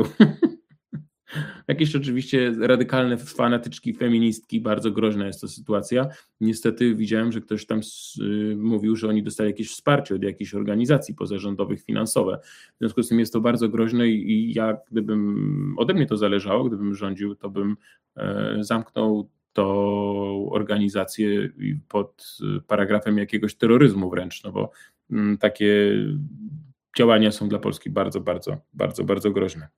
Jakieś oczywiście radykalne fanatyczki, feministki, bardzo groźna jest to sytuacja. Niestety widziałem, że ktoś tam y, mówił, że oni dostali jakieś wsparcie od jakichś organizacji pozarządowych, finansowe. W związku z tym jest to bardzo groźne i, i ja, gdybym, ode mnie to zależało, gdybym rządził, to bym e, zamknął tą organizację pod paragrafem jakiegoś terroryzmu wręcz, no bo m, takie działania są dla Polski bardzo, bardzo, bardzo, bardzo groźne.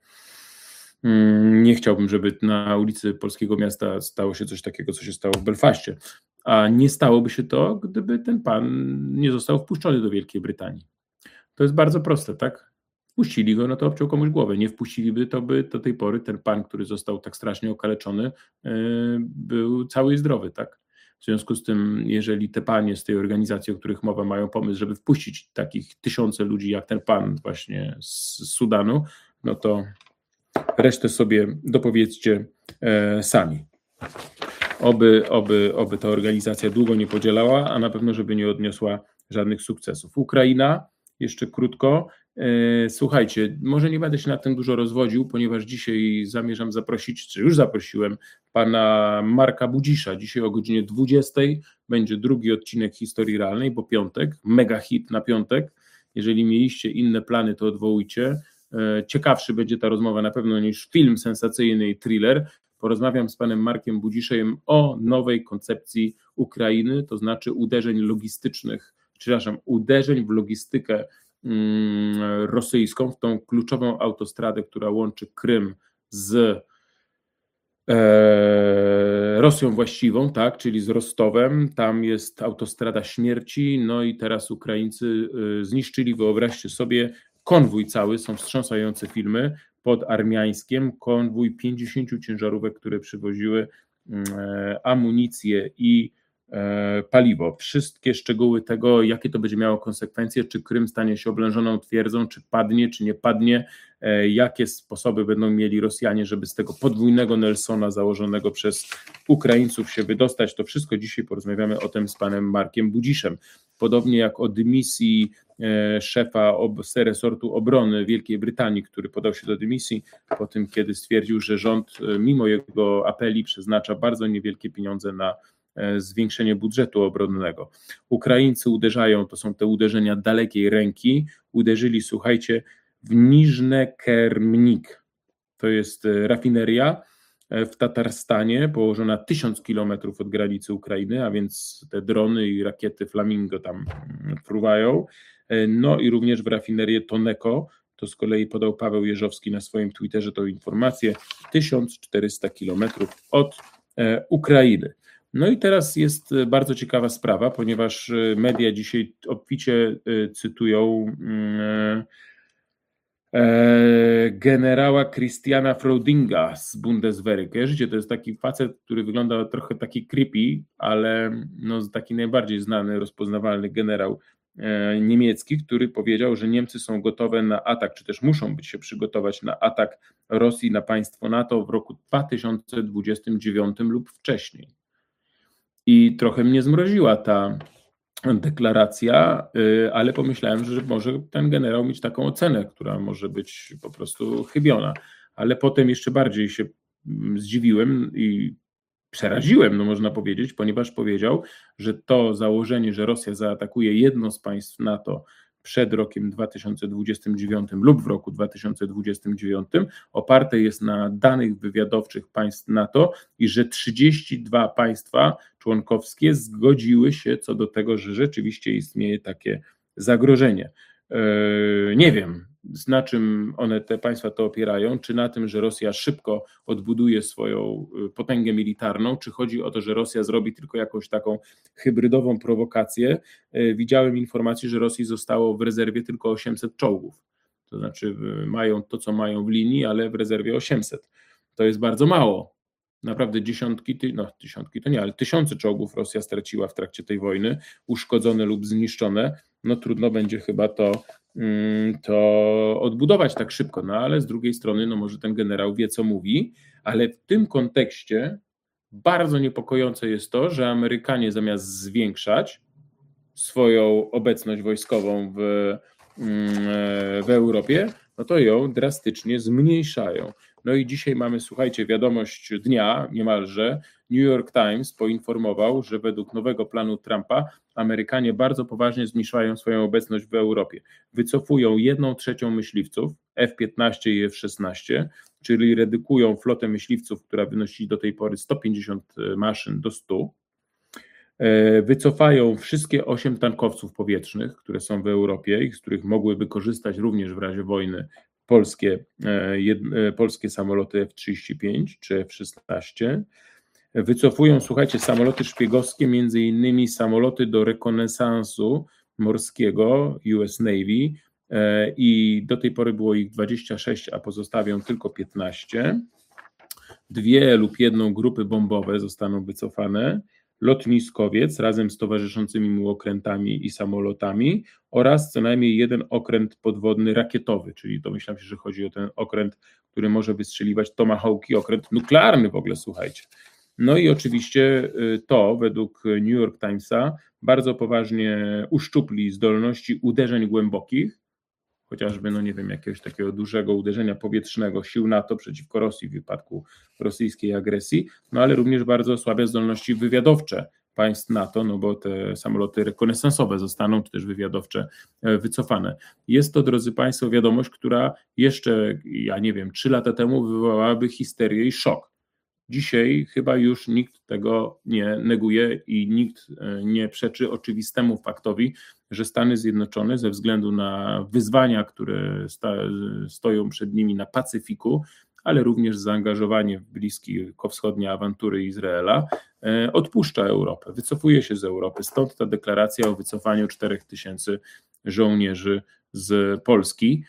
Nie chciałbym, żeby na ulicy polskiego miasta stało się coś takiego, co się stało w Belfaście, a nie stałoby się to, gdyby ten pan nie został wpuszczony do Wielkiej Brytanii. To jest bardzo proste, tak? Wpuścili go, no to obciął komuś głowę. Nie wpuściliby, to by do tej pory ten pan, który został tak strasznie okaleczony, był cały i zdrowy, tak? W związku z tym, jeżeli te panie z tej organizacji, o których mowa, mają pomysł, żeby wpuścić takich tysiące ludzi jak ten pan właśnie z Sudanu, no to resztę sobie dopowiedzcie e, sami. Oby, oby, oby ta organizacja długo nie podzielała, a na pewno, żeby nie odniosła żadnych sukcesów. Ukraina, jeszcze krótko. E, słuchajcie, może nie będę się nad tym dużo rozwodził, ponieważ dzisiaj zamierzam zaprosić, czy już zaprosiłem, pana Marka Budzisza. Dzisiaj o godzinie dwudziestej będzie drugi odcinek Historii Realnej, bo piątek, mega hit na piątek. Jeżeli mieliście inne plany, to odwołujcie. Ciekawszy będzie ta rozmowa na pewno niż film sensacyjny i thriller. Porozmawiam z panem Markiem Budziszem o nowej koncepcji Ukrainy, to znaczy uderzeń logistycznych, przepraszam, uderzeń w logistykę mm, rosyjską, w tą kluczową autostradę, która łączy Krym z e, Rosją właściwą, tak, czyli z Rostowem. Tam jest autostrada śmierci, no i teraz Ukraińcy y, zniszczyli, wyobraźcie sobie, konwój cały, są wstrząsające filmy pod Armiańskiem, konwój pięćdziesięciu ciężarówek, które przywoziły e, amunicję i e, paliwo. Wszystkie szczegóły tego, jakie to będzie miało konsekwencje, czy Krym stanie się oblężoną twierdzą, czy padnie, czy nie padnie, e, jakie sposoby będą mieli Rosjanie, żeby z tego podwójnego Nelsona założonego przez Ukraińców się wydostać, to wszystko dzisiaj porozmawiamy o tym z panem Markiem Budziszem. podobnie jak o dymisji szefa resortu obrony Wielkiej Brytanii, który podał się do dymisji po tym, kiedy stwierdził, że rząd mimo jego apeli przeznacza bardzo niewielkie pieniądze na zwiększenie budżetu obronnego. Ukraińcy uderzają, to są te uderzenia dalekiej ręki, uderzyli, słuchajcie, w Niżne Kermnik. To jest rafineria w Tatarstanie, położona tysiąc kilometrów od granicy Ukrainy, a więc te drony i rakiety Flamingo tam fruwają. No i również w rafinerię Toneko, to z kolei podał Paweł Jeżowski na swoim Twitterze tą informację, tysiąc czterysta kilometrów od Ukrainy. No i teraz jest bardzo ciekawa sprawa, ponieważ media dzisiaj obficie cytują generała Christiana Freudinga z Bundeswehry. Kojarzycie, to jest taki facet, który wygląda trochę taki creepy, ale no taki najbardziej znany, rozpoznawalny generał niemiecki, który powiedział, że Niemcy są gotowe na atak, czy też muszą być się przygotować na atak Rosji na państwo NATO w roku dwa tysiące dwudziestym dziewiątym lub wcześniej. I trochę mnie zmroziła ta deklaracja, ale pomyślałem, że może ten generał mieć taką ocenę, która może być po prostu chybiona. Ale potem jeszcze bardziej się zdziwiłem i przeraziłem, no można powiedzieć, ponieważ powiedział, że to założenie, że Rosja zaatakuje jedno z państw NATO przed rokiem dwa tysiące dwudziestym dziewiątym lub w roku dwa tysiące dwudziestym dziewiątym oparte jest na danych wywiadowczych państw NATO i że trzydzieści dwa państwa członkowskie zgodziły się co do tego, że rzeczywiście istnieje takie zagrożenie. Nie wiem, na czym one, te państwa to opierają, czy na tym, że Rosja szybko odbuduje swoją potęgę militarną, czy chodzi o to, że Rosja zrobi tylko jakąś taką hybrydową prowokację. Widziałem informację, że Rosji zostało w rezerwie tylko osiemset czołgów, to znaczy mają to, co mają w linii, ale w rezerwie osiemset. To jest bardzo mało. Naprawdę dziesiątki, no dziesiątki to nie, ale tysiące czołgów Rosja straciła w trakcie tej wojny, uszkodzone lub zniszczone. No trudno będzie chyba to, to odbudować tak szybko, no ale z drugiej strony, no może ten generał wie, co mówi, ale w tym kontekście bardzo niepokojące jest to, że Amerykanie zamiast zwiększać swoją obecność wojskową w, w Europie, no to ją drastycznie zmniejszają. No i dzisiaj mamy, słuchajcie, wiadomość dnia niemalże. New York Times poinformował, że według nowego planu Trumpa Amerykanie bardzo poważnie zmniejszają swoją obecność w Europie. Wycofują jedną trzecią myśliwców, F piętnaście i F szesnaście, czyli redukują flotę myśliwców, która wynosi do tej pory sto pięćdziesiąt maszyn do stu. Wycofają wszystkie osiem tankowców powietrznych, które są w Europie i z których mogłyby korzystać również w razie wojny polskie, jed, polskie samoloty F trzydzieści pięć czy F szesnaście. Wycofują, słuchajcie, samoloty szpiegowskie, między innymi samoloty do rekonesansu morskiego U S Navy i do tej pory było ich dwadzieścia sześć, a pozostawią tylko piętnaście. Dwie lub jedną grupy bombowe zostaną wycofane. Lotniskowiec razem z towarzyszącymi mu okrętami i samolotami oraz co najmniej jeden okręt podwodny rakietowy, czyli domyślam się, że chodzi o ten okręt, który może wystrzeliwać tomahawki, okręt nuklearny w ogóle, słuchajcie. No i oczywiście to według New York Timesa bardzo poważnie uszczupli zdolności uderzeń głębokich, chociażby, no nie wiem, jakiegoś takiego dużego uderzenia powietrznego sił NATO przeciwko Rosji w wypadku rosyjskiej agresji, no ale również bardzo słabe zdolności wywiadowcze państw NATO, no bo te samoloty rekonesansowe zostaną, czy też wywiadowcze, wycofane. Jest to, drodzy Państwo, wiadomość, która jeszcze, ja nie wiem, trzy lata temu wywołałaby histerię i szok. Dzisiaj chyba już nikt tego nie neguje i nikt nie przeczy oczywistemu faktowi, że Stany Zjednoczone ze względu na wyzwania, które sta, stoją przed nimi na Pacyfiku, ale również zaangażowanie w bliskowschodnie awantury Izraela, odpuszcza Europę, wycofuje się z Europy. Stąd ta deklaracja o wycofaniu czterech tysięcy żołnierzy z Polski.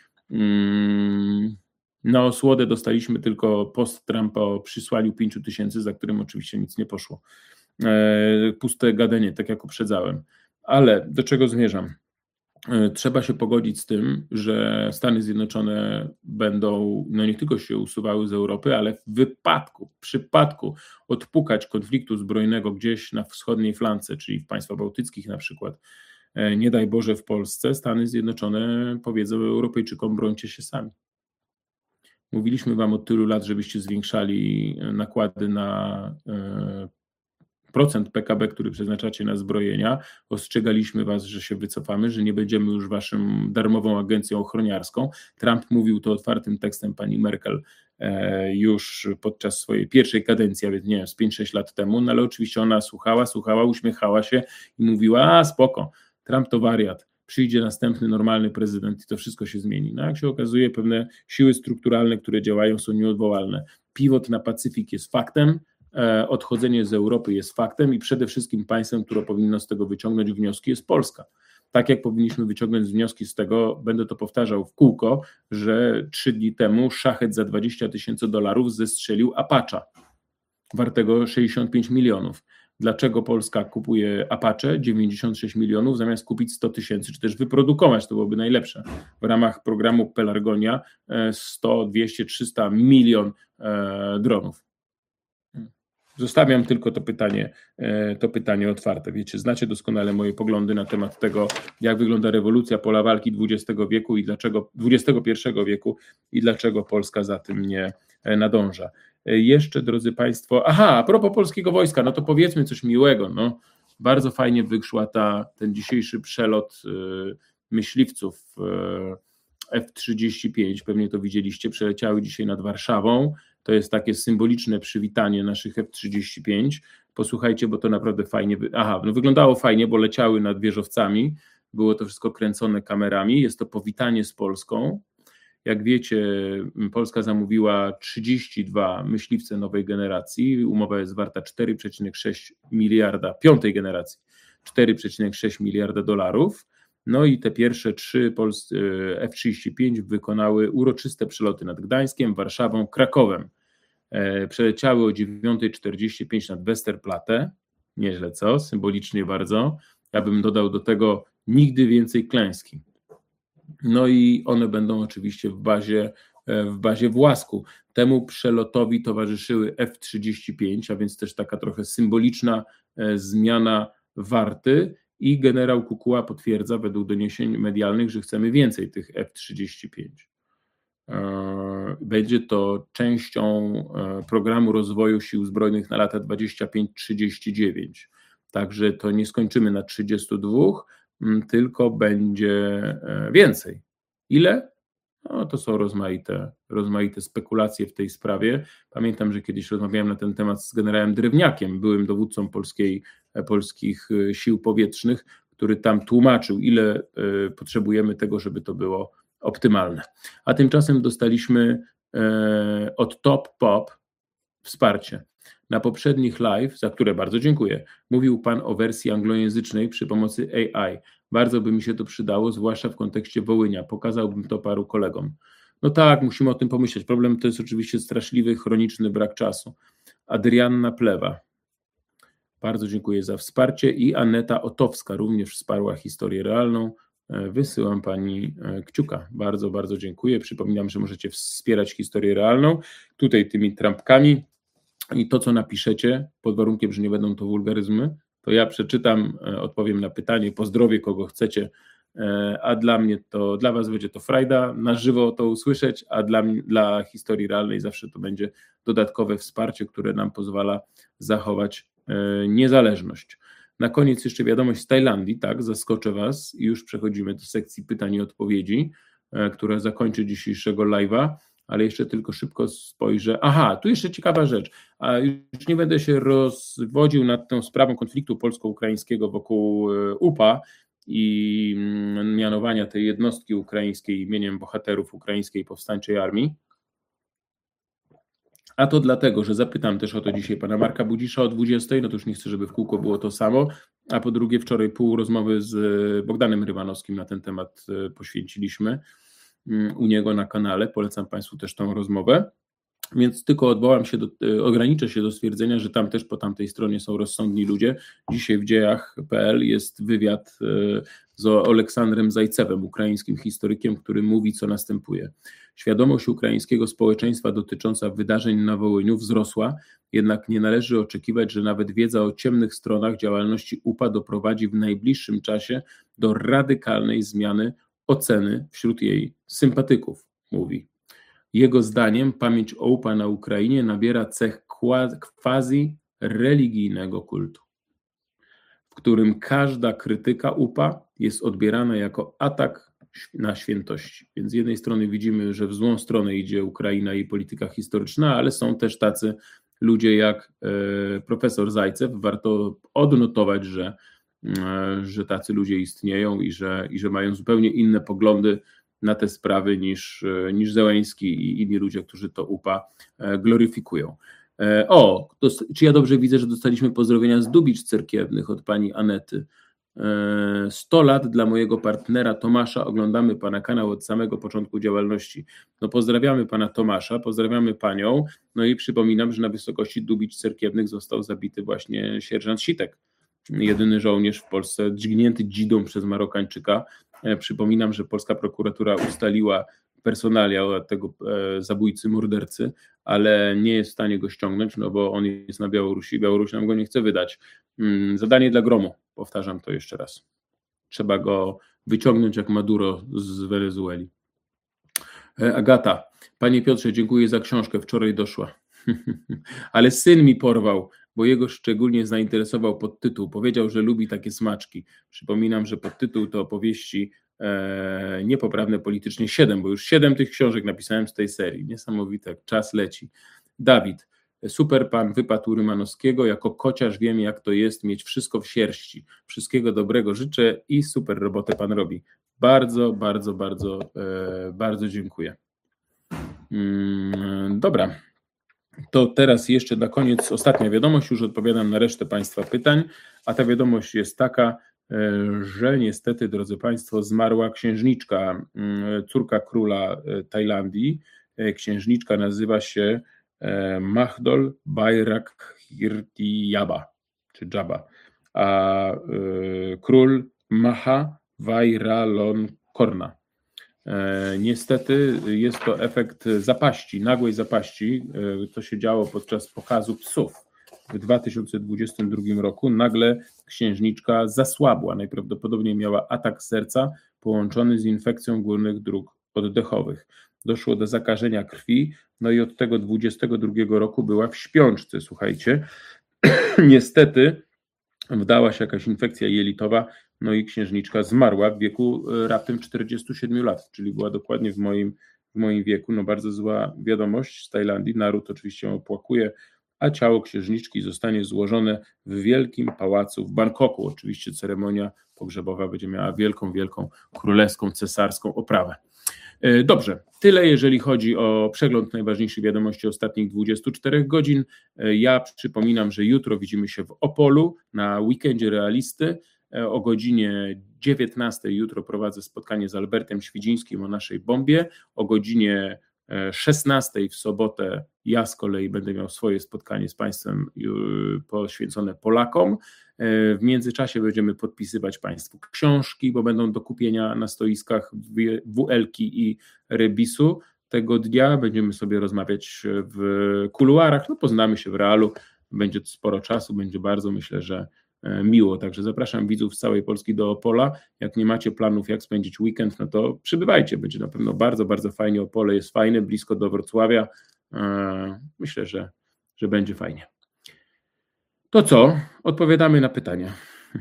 Na osłodę dostaliśmy tylko post Trumpa o przysłaniu pięciu tysięcy, za którym oczywiście nic nie poszło. Puste gadanie, tak jak uprzedzałem. Ale do czego zmierzam? Trzeba się pogodzić z tym, że Stany Zjednoczone będą no nie tylko się usuwały z Europy, ale w wypadku, w przypadku odpukać konfliktu zbrojnego gdzieś na wschodniej flance, czyli w państwach bałtyckich na przykład, nie daj Boże w Polsce, Stany Zjednoczone powiedzą Europejczykom: brońcie się sami. Mówiliśmy wam od tylu lat, żebyście zwiększali nakłady na procent P K B, który przeznaczacie na zbrojenia. Ostrzegaliśmy was, że się wycofamy, że nie będziemy już waszym darmową agencją ochroniarską. Trump mówił to otwartym tekstem pani Merkel już podczas swojej pierwszej kadencji, a więc nie wiem, z pięć sześć lat temu, no ale oczywiście ona słuchała, słuchała, uśmiechała się i mówiła: a spoko, Trump to wariat, przyjdzie następny normalny prezydent i to wszystko się zmieni. No jak się okazuje, pewne siły strukturalne, które działają, są nieodwołalne. Pivot na Pacyfik jest faktem, odchodzenie z Europy jest faktem i przede wszystkim państwem, które powinno z tego wyciągnąć wnioski, jest Polska. Tak jak powinniśmy wyciągnąć wnioski z tego, będę to powtarzał w kółko, że trzy dni temu szachet za dwadzieścia tysięcy dolarów zestrzelił Apache, wartego sześćdziesiąt pięć milionów. Dlaczego Polska kupuje Apache dziewięćdziesiąt sześć milionów zamiast kupić sto tysięcy, czy też wyprodukować, to byłoby najlepsze. W ramach programu Pelargonia sto, dwieście, trzysta milion dronów. Zostawiam tylko to pytanie, to pytanie otwarte. Wiecie, znacie doskonale moje poglądy na temat tego, jak wygląda rewolucja, pola walki dwudziestego wieku i dlaczego dwudziestego pierwszego wieku i dlaczego Polska za tym nie nadąża. Jeszcze, drodzy Państwo, aha, a propos polskiego wojska, no to powiedzmy coś miłego. No, bardzo fajnie wyszła ta, ten dzisiejszy przelot y, myśliwców y, F trzydzieści pięć, pewnie to widzieliście, przeleciały dzisiaj nad Warszawą. To jest takie symboliczne przywitanie naszych F trzydzieści pięć. Posłuchajcie, bo to naprawdę fajnie, wy... aha, no wyglądało fajnie, bo leciały nad wieżowcami, było to wszystko kręcone kamerami, jest to powitanie z Polską. Jak wiecie, Polska zamówiła trzydzieści dwa myśliwce nowej generacji, umowa jest warta cztery przecinek sześć miliarda, piątej generacji, cztery przecinek sześć miliarda dolarów. No i te pierwsze trzy F trzydzieści pięć wykonały uroczyste przeloty nad Gdańskiem, Warszawą, Krakowem. Przeleciały o dziewiąta czterdzieści pięć nad Westerplatte, nieźle co, symbolicznie bardzo. Ja bym dodał do tego: nigdy więcej klęski. No i one będą oczywiście w bazie, w bazie w Łasku. Temu przelotowi towarzyszyły F trzydzieści pięć, a więc też taka trochę symboliczna zmiana warty. I generał Kukuła potwierdza według doniesień medialnych, że chcemy więcej tych F trzydzieści pięć. Będzie to częścią programu rozwoju Sił Zbrojnych na lata dwadzieścia pięć trzydzieści dziewięć. Także to nie skończymy na trzydziestu dwóch, tylko będzie więcej. Ile? No, to są rozmaite, rozmaite spekulacje w tej sprawie. Pamiętam, że kiedyś rozmawiałem na ten temat z generałem Drewniakiem, byłym dowódcą polskiej, polskich sił powietrznych, który tam tłumaczył, ile y, potrzebujemy tego, żeby to było optymalne. A tymczasem dostaliśmy y, od Top Pop wsparcie. Na poprzednich live, za które bardzo dziękuję, mówił Pan o wersji anglojęzycznej przy pomocy A I. Bardzo by mi się to przydało, zwłaszcza w kontekście Wołynia. Pokazałbym to paru kolegom. No tak, musimy o tym pomyśleć. Problem to jest oczywiście straszliwy, chroniczny brak czasu. Adrianna Plewa. Bardzo dziękuję za wsparcie i Aneta Otowska również wsparła historię realną. Wysyłam Pani kciuka. Bardzo, bardzo dziękuję. Przypominam, że możecie wspierać historię realną tutaj tymi trampkami i to, co napiszecie, pod warunkiem, że nie będą to wulgaryzmy, to ja przeczytam, odpowiem na pytanie, pozdrowię kogo chcecie, a dla mnie to, dla Was będzie to frajda, na żywo to usłyszeć, a dla, dla historii realnej zawsze to będzie dodatkowe wsparcie, które nam pozwala zachować niezależność. Na koniec jeszcze wiadomość z Tajlandii, tak, zaskoczę Was i już przechodzimy do sekcji pytań i odpowiedzi, która zakończy dzisiejszego live'a, ale jeszcze tylko szybko spojrzę. Aha, tu jeszcze ciekawa rzecz, a już nie będę się rozwodził nad tą sprawą konfliktu polsko-ukraińskiego wokół U P A i mianowania tej jednostki ukraińskiej imieniem bohaterów Ukraińskiej Powstańczej Armii. A to dlatego, że zapytam też o to dzisiaj pana Marka Budzisza o dwudziestej, no to już nie chcę, żeby w kółko było to samo, a po drugie wczoraj pół rozmowy z Bogdanem Rywanowskim na ten temat poświęciliśmy u niego na kanale, polecam Państwu też tą rozmowę. Więc tylko odwołam się do, ograniczę się do stwierdzenia, że tam też po tamtej stronie są rozsądni ludzie. Dzisiaj w dziejach kropka pe el jest wywiad z Oleksandrem Zajcewem, ukraińskim historykiem, który mówi, co następuje. Świadomość ukraińskiego społeczeństwa dotycząca wydarzeń na Wołyniu wzrosła, jednak nie należy oczekiwać, że nawet wiedza o ciemnych stronach działalności U P A doprowadzi w najbliższym czasie do radykalnej zmiany oceny wśród jej sympatyków, mówi. Jego zdaniem pamięć o U P A na Ukrainie nabiera cech quasi-religijnego kultu, w którym każda krytyka U P A jest odbierana jako atak na świętości. Więc z jednej strony widzimy, że w złą stronę idzie Ukraina i polityka historyczna, ale są też tacy ludzie jak e, profesor Zajcew. Warto odnotować, że, e, że tacy ludzie istnieją i że, i że mają zupełnie inne poglądy na te sprawy niż, niż Zełenski i inni ludzie, którzy to U P A gloryfikują. O, to, czy ja dobrze widzę, że dostaliśmy pozdrowienia z Dubicz Cerkiewnych od pani Anety. sto lat dla mojego partnera Tomasza, oglądamy pana kanał od samego początku działalności. No pozdrawiamy pana Tomasza, pozdrawiamy panią, no i przypominam, że na wysokości Dubicz Cerkiewnych został zabity właśnie sierżant Sitek, jedyny żołnierz w Polsce dźgnięty dzidą przez Marokańczyka. Przypominam, że polska prokuratura ustaliła personalia tego zabójcy, mordercy, ale nie jest w stanie go ściągnąć, no bo on jest na Białorusi, Białoruś nam go nie chce wydać. Zadanie dla gromu, powtarzam to jeszcze raz. Trzeba go wyciągnąć jak Maduro z Wenezueli. Agata, panie Piotrze, dziękuję za książkę, wczoraj doszła. Ale syn mi porwał, bo jego szczególnie zainteresował podtytuł. Powiedział, że lubi takie smaczki. Przypominam, że podtytuł to opowieści e, niepoprawne politycznie siedem, bo już siedem tych książek napisałem z tej serii. Niesamowite, czas leci. Dawid, super pan wypadł Rymanowskiego. Jako kociarz wiem, jak to jest mieć wszystko w sierści. Wszystkiego dobrego życzę i super robotę pan robi. Bardzo, bardzo, bardzo, e, bardzo dziękuję. Mm, dobra. To teraz jeszcze na koniec ostatnia wiadomość, już odpowiadam na resztę Państwa pytań, a ta wiadomość jest taka, że niestety, drodzy Państwo, zmarła księżniczka, córka króla Tajlandii. Księżniczka nazywa się Mahdol Bajrakhirtiyaba, czy Jaba, a król Maha Vajiralongkorna. Niestety jest to efekt zapaści, nagłej zapaści. To się działo podczas pokazu psów w dwa tysiące dwudziestym drugim roku. Nagle księżniczka zasłabła, najprawdopodobniej miała atak serca połączony z infekcją górnych dróg oddechowych. Doszło do zakażenia krwi, no i od tego dwudziestego drugiego roku była w śpiączce, słuchajcie. Niestety wdała się jakaś infekcja jelitowa, no i księżniczka zmarła w wieku raptem czterdziestu siedmiu lat, czyli była dokładnie w moim, w moim wieku. No bardzo zła wiadomość z Tajlandii, naród oczywiście ją opłakuje, a ciało księżniczki zostanie złożone w wielkim pałacu w Bangkoku. Oczywiście ceremonia pogrzebowa będzie miała wielką, wielką królewską, cesarską oprawę. Dobrze, tyle jeżeli chodzi o przegląd najważniejszych wiadomości ostatnich dwudziestu czterech godzin. Ja przypominam, że jutro widzimy się w Opolu na weekendzie Realisty. O godzinie dziewiętnastej jutro prowadzę spotkanie z Albertem Świdzińskim o naszej bombie. O godzinie szesnastej w sobotę ja z kolei będę miał swoje spotkanie z Państwem poświęcone Polakom. W międzyczasie będziemy podpisywać Państwu książki, bo będą do kupienia na stoiskach W L-ki i Rebisu. Tego dnia będziemy sobie rozmawiać w kuluarach, no poznamy się w realu, będzie to sporo czasu, będzie bardzo, myślę, że miło, także zapraszam widzów z całej Polski do Opola. Jak nie macie planów, jak spędzić weekend, no to przybywajcie, będzie na pewno bardzo, bardzo fajnie. Opole jest fajne, blisko do Wrocławia. Myślę, że, że będzie fajnie. To co? Odpowiadamy na pytania.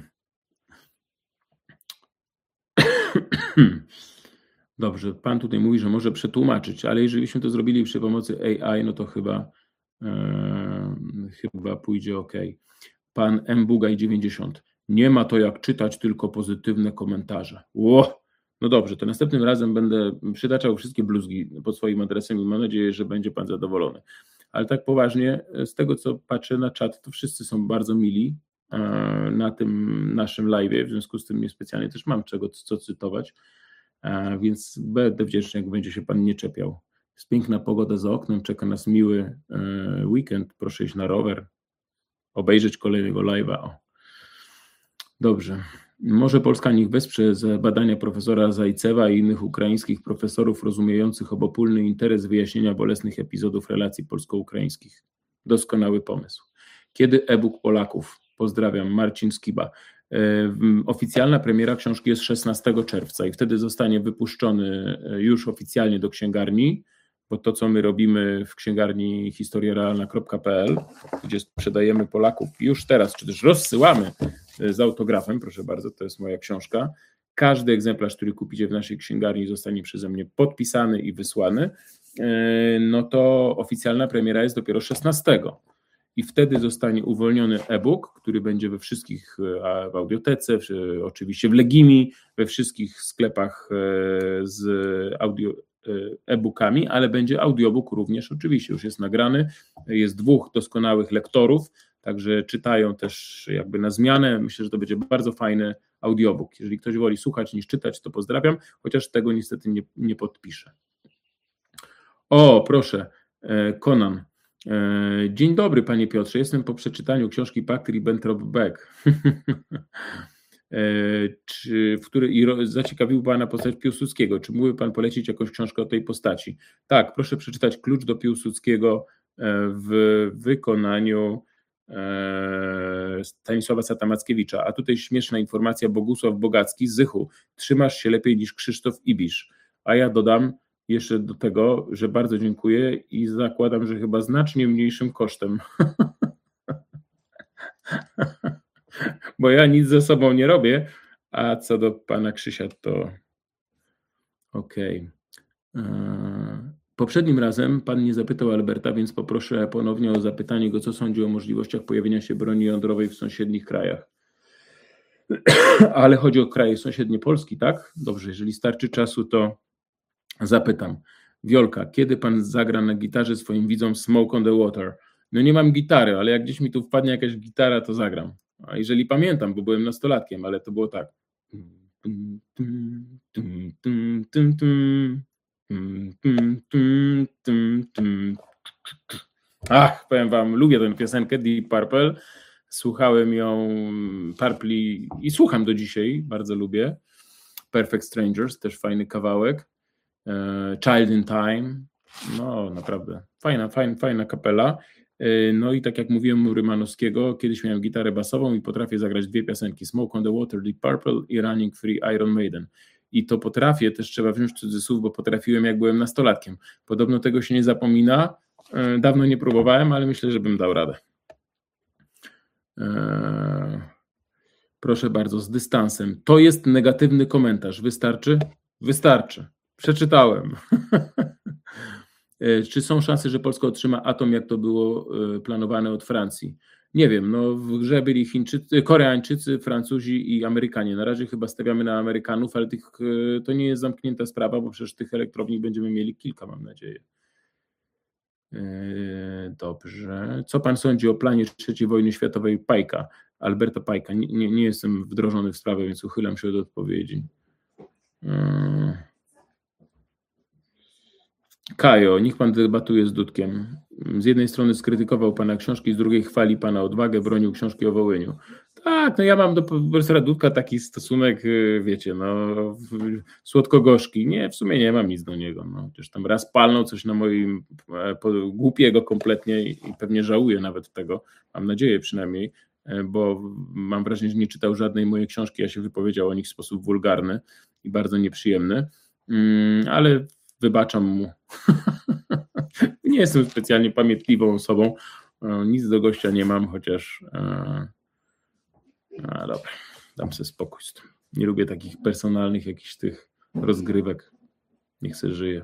Dobrze, pan tutaj mówi, że może przetłumaczyć, ale jeżeli byśmy to zrobili przy pomocy A I, no to chyba, e, chyba pójdzie ok. Pan M. Bugaj dziewięćdziesiąt. Nie ma to jak czytać tylko pozytywne komentarze. Ło! No dobrze, to następnym razem będę przytaczał wszystkie bluzgi pod swoim adresem i mam nadzieję, że będzie pan zadowolony. Ale tak poważnie, z tego co patrzę na czat, to wszyscy są bardzo mili na tym naszym live'ie, w związku z tym niespecjalnie też mam czego co cytować, więc będę wdzięczny, jak będzie się pan nie czepiał Jest piękna pogoda za oknem, czeka nas miły weekend. Proszę iść na rower, obejrzeć kolejnego live'a. O. Dobrze. Może Polska niech wesprze badania profesora Zajcewa i innych ukraińskich profesorów rozumiejących obopólny interes wyjaśnienia bolesnych epizodów relacji polsko-ukraińskich. Doskonały pomysł. Kiedy e-book Polaków? Pozdrawiam, Marcin Skiba. Oficjalna premiera książki jest szesnastego czerwca i wtedy zostanie wypuszczony już oficjalnie do księgarni, bo to, co my robimy w księgarni historiarealna kropka pe el, gdzie sprzedajemy Polaków już teraz, czy też rozsyłamy z autografem, proszę bardzo, to jest moja książka. Każdy egzemplarz, który kupicie w naszej księgarni, zostanie przeze mnie podpisany i wysłany, no to oficjalna premiera jest dopiero szesnastego. I wtedy zostanie uwolniony e-book, który będzie we wszystkich, w audiotece, w, oczywiście w Legimi, we wszystkich sklepach z audio, e-bookami, ale będzie audiobook również, oczywiście już jest nagrany, jest dwóch doskonałych lektorów, także czytają też jakby na zmianę. Myślę, że to będzie bardzo fajny audiobook. Jeżeli ktoś woli słuchać niż czytać, to pozdrawiam, chociaż tego niestety nie, nie podpiszę. O, proszę, Conan. Dzień dobry, panie Piotrze, jestem po przeczytaniu książki Pack, Ribbentrop, Beck, czy, w której i zaciekawił pana postać Piłsudskiego. Czy mógłby pan polecić jakąś książkę o tej postaci? Tak, proszę przeczytać Klucz do Piłsudskiego w wykonaniu Stanisława Sata-Mackiewicza. A tutaj śmieszna informacja, Bogusław Bogacki z Zychu. Trzymasz się lepiej niż Krzysztof Ibisz. A ja dodam jeszcze do tego, że bardzo dziękuję i zakładam, że chyba znacznie mniejszym kosztem. Bo ja nic ze sobą nie robię, a co do pana Krzysia, to okej. Okay. Poprzednim razem pan nie zapytał Alberta, więc poproszę ponownie o zapytanie go, co sądzi o możliwościach pojawienia się broni jądrowej w sąsiednich krajach. Ale chodzi o kraje sąsiednie Polski, tak? Dobrze, jeżeli starczy czasu, to zapytam. Wiolka, kiedy pan zagra na gitarze swoim widzom Smoke on the Water? No nie mam gitary, ale jak gdzieś mi tu wpadnie jakaś gitara, to zagram. A jeżeli pamiętam, bo byłem nastolatkiem, ale to było tak. Ach, powiem wam, lubię tę piosenkę Deep Purple. Słuchałem ją Purple i słucham do dzisiaj, bardzo lubię. Perfect Strangers, też fajny kawałek. Child in Time, no naprawdę fajna, fajna, fajna kapela. No i tak jak mówiłem u Rymanowskiego, kiedyś miałem gitarę basową i potrafię zagrać dwie piosenki, Smoke on the Water, Deep Purple i Running Free, Iron Maiden. I to potrafię, też trzeba wziąć cudzysłów, bo potrafiłem jak byłem nastolatkiem. Podobno tego się nie zapomina, dawno nie próbowałem, ale myślę, że bym dał radę. Proszę bardzo, z dystansem. To jest negatywny komentarz, wystarczy? Wystarczy. Przeczytałem. Czy są szanse, że Polska otrzyma atom, jak to było planowane od Francji? Nie wiem, no w grze byli Chińczycy, Koreańczycy, Francuzi i Amerykanie. Na razie chyba stawiamy na Amerykanów, ale tych, to nie jest zamknięta sprawa, bo przecież tych elektrowni będziemy mieli kilka, mam nadzieję. Dobrze. Co pan sądzi o planie trzeciej wojny światowej Pajka, Alberta Pajka? Nie, nie, nie jestem wdrożony w sprawę, więc uchylam się od odpowiedzi. Kajo, niech pan debatuje z Dudkiem. Z jednej strony skrytykował pana książki, z drugiej chwali pana odwagę, bronił książki o Wołyniu. Tak, no ja mam do profesora Dudka taki stosunek, wiecie, no słodko-gorzki. Nie, w sumie nie mam nic do niego. No, przecież tam raz palnął coś na moim, głupiego kompletnie i pewnie żałuję nawet tego, mam nadzieję przynajmniej, bo mam wrażenie, że nie czytał żadnej mojej książki, ja się wypowiedział o nich w sposób wulgarny i bardzo nieprzyjemny, ale wybaczam mu. Nie jestem specjalnie pamiętliwą osobą, nic do gościa nie mam, chociaż a dobra, dam sobie spokój z tym. Nie lubię takich personalnych jakichś tych rozgrywek. Niech se żyje.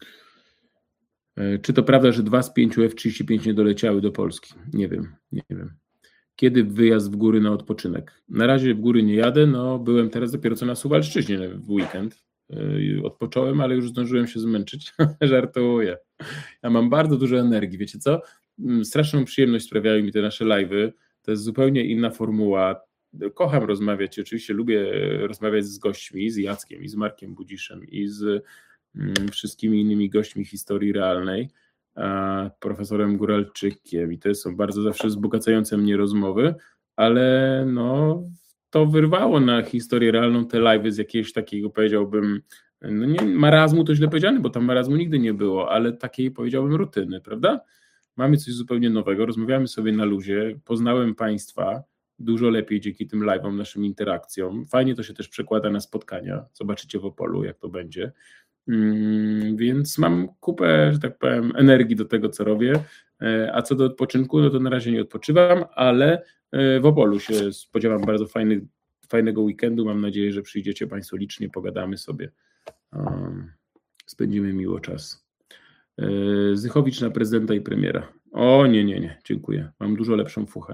Czy to prawda, że dwa z pięciu F trzydzieści pięć nie doleciały do Polski? Nie wiem, nie wiem. Kiedy wyjazd w góry na odpoczynek? Na razie w góry nie jadę, no byłem teraz dopiero co na Suwalszczyźnie w weekend. Odpocząłem, ale już zdążyłem się zmęczyć. Żartuję. Ja mam bardzo dużo energii, wiecie co? Straszną przyjemność sprawiają mi te nasze live'y. To jest zupełnie inna formuła. Kocham rozmawiać, oczywiście lubię rozmawiać z gośćmi, z Jackiem i z Markiem Budziszem i z wszystkimi innymi gośćmi historii realnej, profesorem Góralczykiem, i to są bardzo zawsze wzbogacające mnie rozmowy, ale no to wyrwało na historię realną te live'y z jakiegoś takiego, powiedziałbym, no nie, marazmu to źle powiedziane, bo tam marazmu nigdy nie było, ale takiej, powiedziałbym, rutyny, prawda? Mamy coś zupełnie nowego, rozmawiamy sobie na luzie, poznałem Państwa dużo lepiej dzięki tym live'om, naszym interakcjom. Fajnie to się też przekłada na spotkania, zobaczycie w Opolu, jak to będzie. Hmm, więc mam kupę, że tak powiem, energii do tego, co robię, a co do odpoczynku, no to na razie nie odpoczywam, ale w Opolu się spodziewam bardzo fajnych, fajnego weekendu. Mam nadzieję, że przyjdziecie Państwo licznie, pogadamy sobie, um, spędzimy miło czas. Zychowicz na prezydenta i premiera. O nie, nie, nie, dziękuję. Mam dużo lepszą fuchę.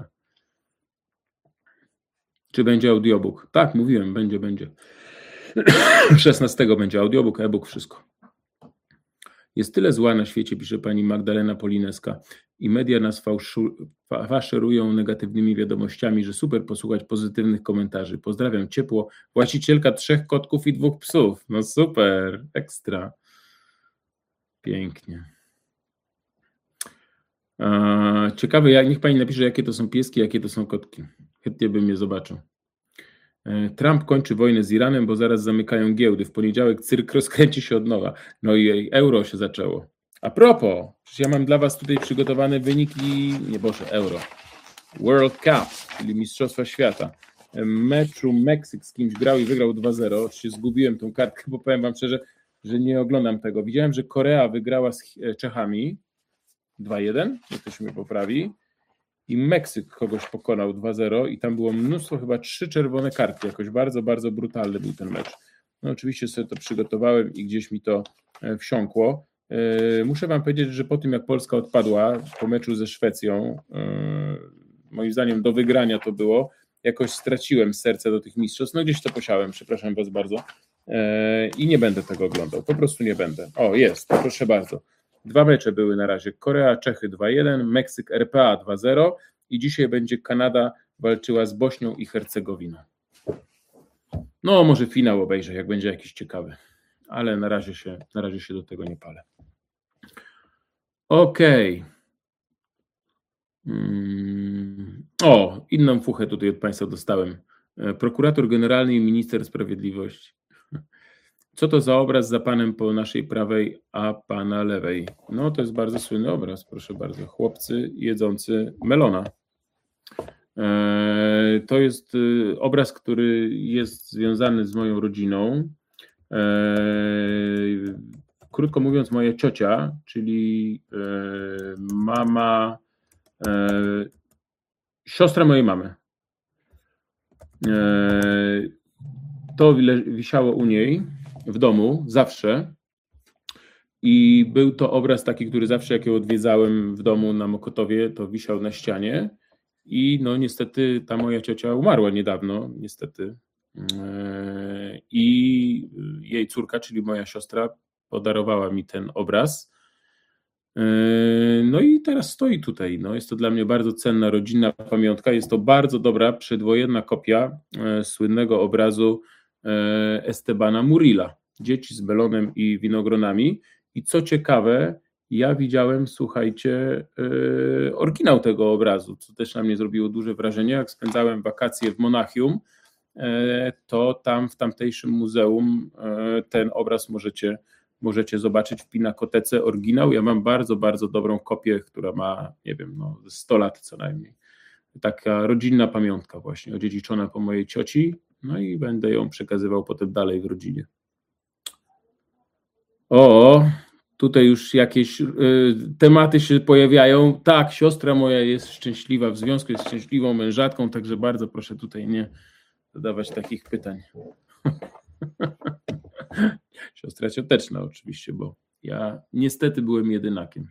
Czy będzie audiobook? Tak, mówiłem, będzie, będzie. szesnastego będzie audiobook, e-book, wszystko. Jest tyle zła na świecie, pisze pani Magdalena Polineska, i media nas fałszu, faszerują negatywnymi wiadomościami, że super posłuchać pozytywnych komentarzy. Pozdrawiam ciepło. Właścicielka trzech kotków i dwóch psów. No super, ekstra. Pięknie. Ciekawe, jak, niech pani napisze, jakie to są pieski, jakie to są kotki. Chętnie bym je zobaczył. Trump kończy wojnę z Iranem, bo zaraz zamykają giełdy. W poniedziałek cyrk rozkręci się od nowa. No i euro się zaczęło. A propos, przecież ja mam dla was tutaj przygotowane wyniki, nie boże, euro. World Cup, czyli Mistrzostwa Świata. Meczu Meksyk z kimś grał i wygrał dwa zero. Oczywiście zgubiłem tą kartkę, bo powiem wam szczerze, że nie oglądam tego. Widziałem, że Korea wygrała z Czechami dwa jeden, jak ktoś mnie poprawi. I Meksyk kogoś pokonał dwa zero i tam było mnóstwo, chyba trzy czerwone kartki, jakoś bardzo, bardzo brutalny był ten mecz. No oczywiście sobie to przygotowałem i gdzieś mi to wsiąkło. Muszę wam powiedzieć, że po tym jak Polska odpadła po meczu ze Szwecją, moim zdaniem do wygrania to było, jakoś straciłem serce do tych mistrzostw, no gdzieś to posiałem, przepraszam was bardzo, i nie będę tego oglądał, po prostu nie będę. O, jest, proszę bardzo. Dwa mecze były na razie. Korea, Czechy dwa jeden, Meksyk, R P A dwa zero i dzisiaj będzie Kanada walczyła z Bośnią i Hercegowiną. No może finał obejrzę, jak będzie jakiś ciekawy, ale na razie się, na razie się do tego nie palę. Okej. Okay. Hmm. O, inną fuchę tutaj od Państwa dostałem. Prokurator Generalny i Minister Sprawiedliwości. Co to za obraz za panem po naszej prawej, a pana lewej? No to jest bardzo słynny obraz, proszę bardzo. Chłopcy jedzący melona. E, to jest obraz, który jest związany z moją rodziną. E, krótko mówiąc, moja ciocia, czyli e, mama, e, siostra mojej mamy. E, to wisiało u niej w domu, zawsze, i był to obraz taki, który zawsze jak ją odwiedzałem w domu na Mokotowie, to wisiał na ścianie i no niestety ta moja ciocia umarła niedawno, niestety, i jej córka, czyli moja siostra, podarowała mi ten obraz, no i teraz stoi tutaj. No jest to dla mnie bardzo cenna rodzinna pamiątka, jest to bardzo dobra przedwojenna kopia słynnego obrazu Estebana Murilla, Dzieci z melonem i winogronami. I co ciekawe, ja widziałem, słuchajcie, yy, oryginał tego obrazu, co też na mnie zrobiło duże wrażenie. Jak spędzałem wakacje w Monachium, yy, to tam w tamtejszym muzeum yy, ten obraz możecie, możecie zobaczyć w Pinakotece, oryginał. Ja mam bardzo, bardzo dobrą kopię, która ma, nie wiem, no sto lat co najmniej. Taka rodzinna pamiątka właśnie, odziedziczona po mojej cioci, no i będę ją przekazywał potem dalej w rodzinie. O, tutaj już jakieś y, tematy się pojawiają. Tak, siostra moja jest szczęśliwa w związku, jest szczęśliwą mężatką, także bardzo proszę tutaj nie zadawać takich pytań. Siostra cioteczna oczywiście, bo ja niestety byłem jedynakiem.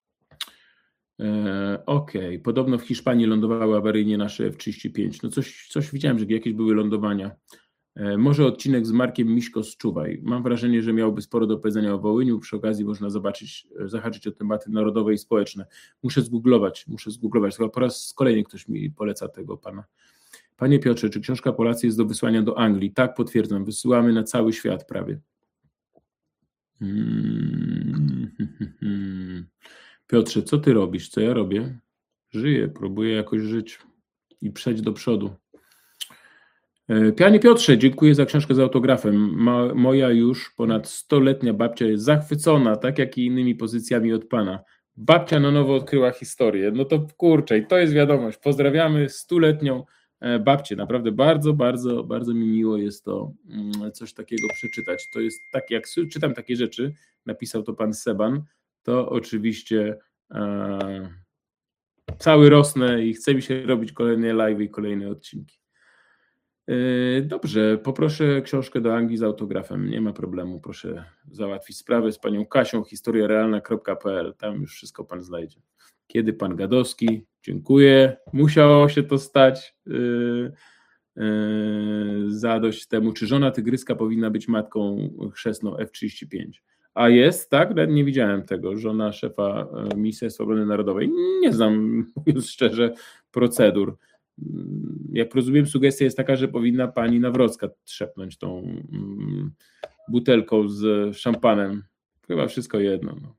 E, Okej, okay. Podobno w Hiszpanii lądowały awaryjnie nasze F trzydzieści pięć. No coś, coś widziałem, że jakieś były lądowania. E, może odcinek z Markiem Miśko z Czuwaj. Mam wrażenie, że miałby sporo do powiedzenia o Wołyniu. Przy okazji można zobaczyć, zahaczyć o tematy narodowe i społeczne. Muszę zgooglować, muszę zgooglować. Chyba po raz kolejny ktoś mi poleca tego pana. Panie Piotrze, czy książka Polacy jest do wysłania do Anglii? Tak, potwierdzam. Wysyłamy na cały świat prawie. Mm, Piotrze, co ty robisz? Co ja robię? Żyję, próbuję jakoś żyć i przejść do przodu. E, Panie Piotrze, dziękuję za książkę z autografem. Ma, moja już ponad stuletnia babcia jest zachwycona, tak jak i innymi pozycjami od pana. Babcia na nowo odkryła historię. No to kurczę, i to jest wiadomość. Pozdrawiamy stuletnią e, babcię. Naprawdę bardzo, bardzo, bardzo mi miło jest to mm, coś takiego przeczytać. To jest tak, jak sy- czytam takie rzeczy, napisał to pan Seban, to oczywiście e, cały rosnę i chce mi się robić kolejne live i kolejne odcinki. Yy, Dobrze, poproszę książkę do Anglii z autografem, nie ma problemu, proszę załatwić sprawę z panią Kasią, historiarealna kropka p l, tam już wszystko pan znajdzie. Kiedy pan Gadowski, dziękuję, musiało się to stać, yy, yy, zadość temu, czy żona tygryska powinna być matką chrzestną F trzydzieści pięć. A jest, tak? Nawet nie widziałem tego, żona szefa e, Ministerstwa Obrony Narodowej. Nie znam, mówiąc szczerze, procedur. Jak rozumiem, sugestia jest taka, że powinna pani Nawrocka trzepnąć tą mm, butelką z szampanem. Chyba wszystko jedno. No.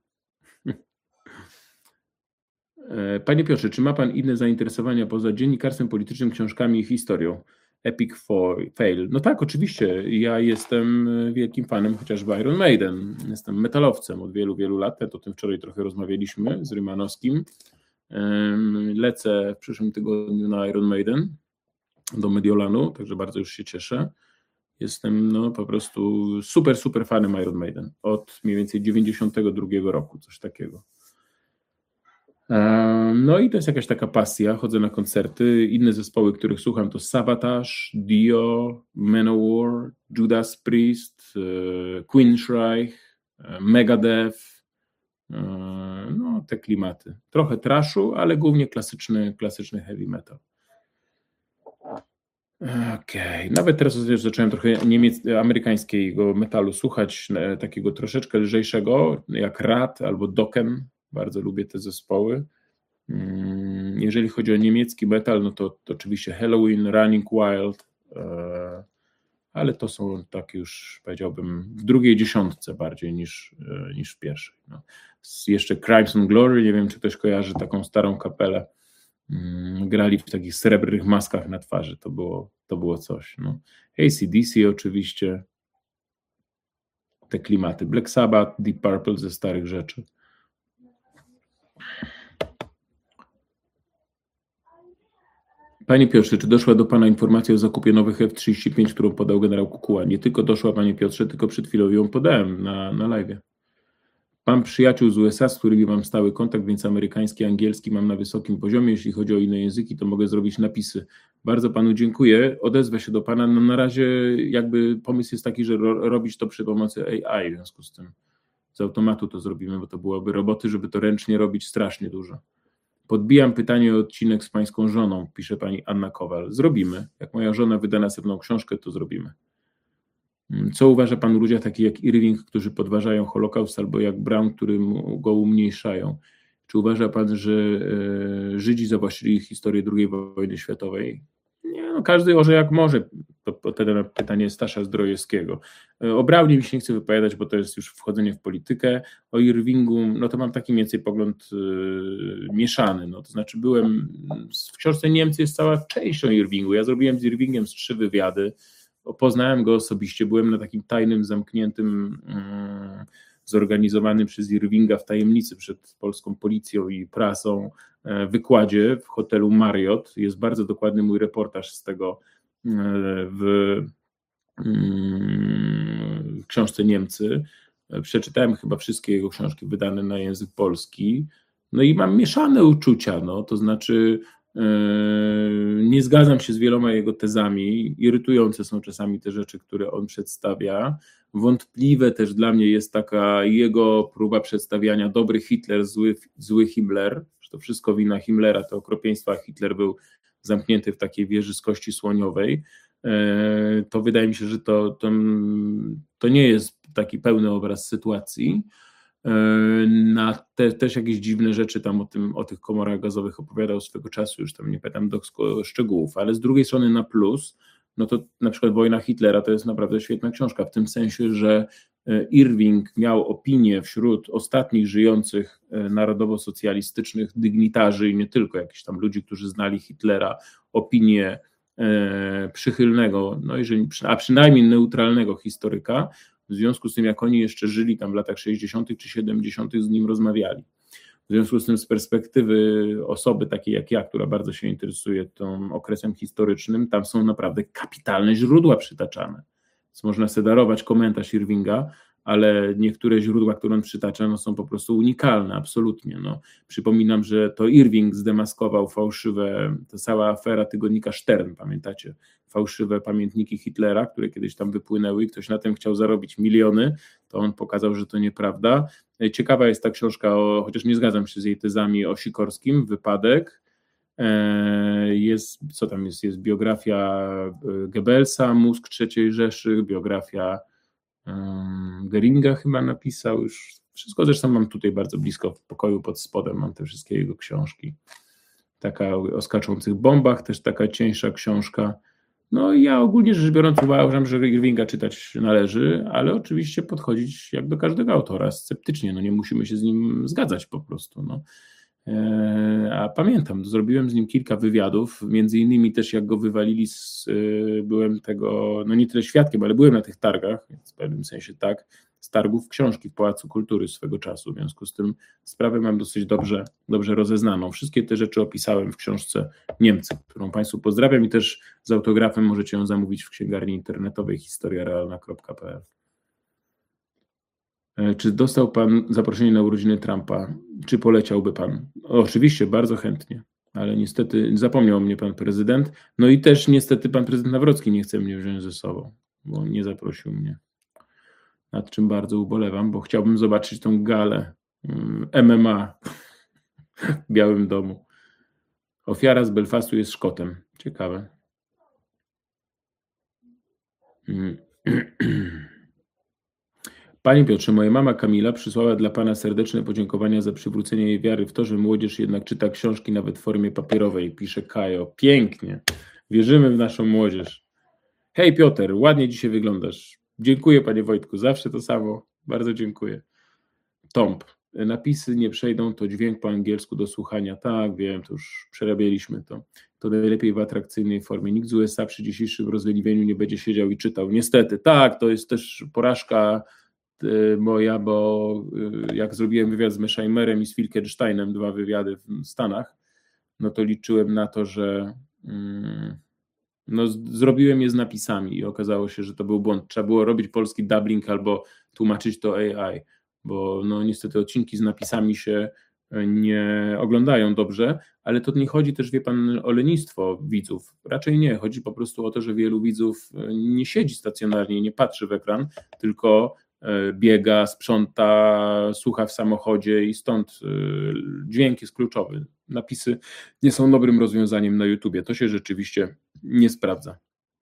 E, Panie Piotrze, czy ma pan inne zainteresowania poza dziennikarstwem politycznym, książkami i historią? Epic fo- Fail. No tak, oczywiście. Ja jestem wielkim fanem chociażby Iron Maiden. Jestem metalowcem od wielu, wielu lat. O tym wczoraj trochę rozmawialiśmy z Rymanowskim. Em, Lecę w przyszłym tygodniu na Iron Maiden do Mediolanu, także bardzo już się cieszę. Jestem no po prostu super, super fanem Iron Maiden od mniej więcej dziewięćdziesiątego drugiego roku, coś takiego. Em, No i to jest jakaś taka pasja, chodzę na koncerty. Inne zespoły, których słucham, to Sabotage, Dio, Manowar, Judas Priest, e, Queensryche, e, Megadeth, e, no te klimaty. Trochę trashu, ale głównie klasyczny, klasyczny heavy metal. Okej, nawet teraz już zacząłem trochę niemiec, amerykańskiego metalu słuchać, e, takiego troszeczkę lżejszego, jak Rat albo Dokken. Bardzo lubię te zespoły. Mm, Jeżeli chodzi o niemiecki metal, no to, to oczywiście Halloween, Running Wild, e, ale to są takie już, powiedziałbym, w drugiej dziesiątce bardziej niż, e, niż w pierwszej. No. S- Jeszcze Crimson Glory, nie wiem, czy ktoś kojarzy taką starą kapelę. Mm, Grali w takich srebrnych maskach na twarzy, to było, to było coś. No. A C D C oczywiście, te klimaty. Black Sabbath, Deep Purple ze starych rzeczy. Panie Piotrze, czy doszła do Pana informacja o zakupie nowych F trzydzieści pięć, którą podał generał Kukuła? Nie tylko doszła, Panie Piotrze, tylko przed chwilą ją podałem na, na live. Mam przyjaciół z U S A, z którymi mam stały kontakt, więc amerykański, angielski mam na wysokim poziomie. Jeśli chodzi o inne języki, to mogę zrobić napisy. Bardzo Panu dziękuję. Odezwę się do Pana. No na razie jakby pomysł jest taki, że ro, robić to przy pomocy A I, w związku z tym z automatu to zrobimy, bo to byłoby roboty, żeby to ręcznie robić strasznie dużo. Podbijam pytanie o odcinek z Pańską żoną, pisze Pani Anna Kowal. Zrobimy. Jak moja żona wyda następną książkę, to zrobimy. Co uważa Pan o ludziach takich jak Irving, którzy podważają Holokaust, albo jak Brown, który go umniejszają? Czy uważa Pan, że e, Żydzi zawłaszczyli historię drugiej wojny światowej? Nie, no każdy orze jak może. To, to wtedy pytanie Stasza Zdrojewskiego. E, O Brownie mi się nie chce wypowiadać, bo to jest już wchodzenie w politykę. O Irvingu, no to mam taki mniej więcej pogląd e, mieszany. No, to znaczy byłem, w książce Niemcy jest cała część o Irvingu. Ja zrobiłem z Irvingiem z trzy wywiady. Poznałem go osobiście, byłem na takim tajnym, zamkniętym, mm, zorganizowanym przez Irvinga w tajemnicy przed polską policją i prasą e, wykładzie w hotelu Marriott. Jest bardzo dokładny mój reportaż z tego e, w, mm, w książce Niemcy. E, Przeczytałem chyba wszystkie jego książki wydane na język polski. No i mam mieszane uczucia, no, to znaczy nie zgadzam się z wieloma jego tezami, irytujące są czasami te rzeczy, które on przedstawia. Wątpliwe też dla mnie jest taka jego próba przedstawiania dobry Hitler, zły, zły Himmler, że to wszystko wina Himmlera, to okropieństwa, a Hitler był zamknięty w takiej wieży z kości słoniowej. To wydaje mi się, że to, to, to nie jest taki pełny obraz sytuacji. Na te, też jakieś dziwne rzeczy tam o, tym, o tych komorach gazowych opowiadał swego czasu, już tam nie pamiętam do szczegółów, ale z drugiej strony na plus, no to na przykład Wojna Hitlera to jest naprawdę świetna książka, w tym sensie, że Irving miał opinię wśród ostatnich żyjących narodowo-socjalistycznych dygnitarzy i nie tylko, jakichś tam ludzi, którzy znali Hitlera, opinię przychylnego, no jeżeli, a przynajmniej neutralnego historyka, w związku z tym, jak oni jeszcze żyli tam w latach sześćdziesiątych czy siedemdziesiątych, z nim rozmawiali. W związku z tym z perspektywy osoby takiej jak ja, która bardzo się interesuje tym okresem historycznym, tam są naprawdę kapitalne źródła przytaczane. Więc można sobie darować komentarz Irvinga, ale niektóre źródła, które on przytacza, no są po prostu unikalne, absolutnie. No. Przypominam, że to Irving zdemaskował fałszywe, to cała afera tygodnika Stern, pamiętacie? Fałszywe pamiętniki Hitlera, które kiedyś tam wypłynęły i ktoś na tym chciał zarobić miliony, to on pokazał, że to nieprawda. Ciekawa jest ta książka, o, chociaż nie zgadzam się z jej tezami, o Sikorskim, Wypadek. Jest, co tam jest? Jest biografia Goebbelsa, Mózg trzeciej Rzeszy, biografia Goeringa chyba napisał, już wszystko zresztą mam tutaj bardzo blisko w pokoju pod spodem, mam te wszystkie jego książki. Taka o skaczących bombach, też taka cieńsza książka. No i ja ogólnie rzecz biorąc uważam, że Irvinga czytać należy, ale oczywiście podchodzić jak do każdego autora sceptycznie, no nie musimy się z nim zgadzać po prostu, no. A pamiętam, zrobiłem z nim kilka wywiadów, między innymi też jak go wywalili, z, byłem tego, no nie tyle świadkiem, ale byłem na tych targach, więc w pewnym sensie tak, z targów książki w Pałacu Kultury swego czasu, w związku z tym sprawę mam dosyć dobrze, dobrze rozeznaną. Wszystkie te rzeczy opisałem w książce Niemcy, którą Państwu pozdrawiam i też z autografem możecie ją zamówić w księgarni internetowej historia realna kropka p l. Czy dostał Pan zaproszenie na urodziny Trumpa? Czy poleciałby Pan? Oczywiście, bardzo chętnie, ale niestety zapomniał o mnie Pan Prezydent. No i też niestety Pan Prezydent Nawrocki nie chce mnie wziąć ze sobą, bo nie zaprosił mnie. Nad czym bardzo ubolewam, bo chciałbym zobaczyć tą galę M M A w Białym Domu. Ofiara z Belfastu jest Szkotem. Ciekawe. Panie Piotrze, moja mama Kamila przysłała dla Pana serdeczne podziękowania za przywrócenie jej wiary w to, że młodzież jednak czyta książki nawet w formie papierowej, pisze Kajo. Pięknie. Wierzymy w naszą młodzież. Hej Piotr, ładnie dzisiaj wyglądasz. Dziękuję Panie Wojtku, zawsze to samo. Bardzo dziękuję. Tomp. Napisy nie przejdą, to dźwięk po angielsku do słuchania. Tak, wiem, to już przerabialiśmy to. To najlepiej w atrakcyjnej formie. Nikt z U S A przy dzisiejszym rozleniwieniu nie będzie siedział i czytał. Niestety, tak, to jest też porażka moja, bo jak zrobiłem wywiad z Mesheimerem i z Filkensteinem, dwa wywiady w Stanach, no to liczyłem na to, że no, zrobiłem je z napisami i okazało się, że to był błąd. Trzeba było robić polski dubbing albo tłumaczyć to A I, bo no niestety odcinki z napisami się nie oglądają dobrze, ale to nie chodzi też, wie Pan, o lenistwo widzów. Raczej nie. Chodzi po prostu o to, że wielu widzów nie siedzi stacjonarnie, nie patrzy w ekran, tylko biega, sprząta, słucha w samochodzie i stąd dźwięk jest kluczowy. Napisy nie są dobrym rozwiązaniem na YouTubie. To się rzeczywiście nie sprawdza.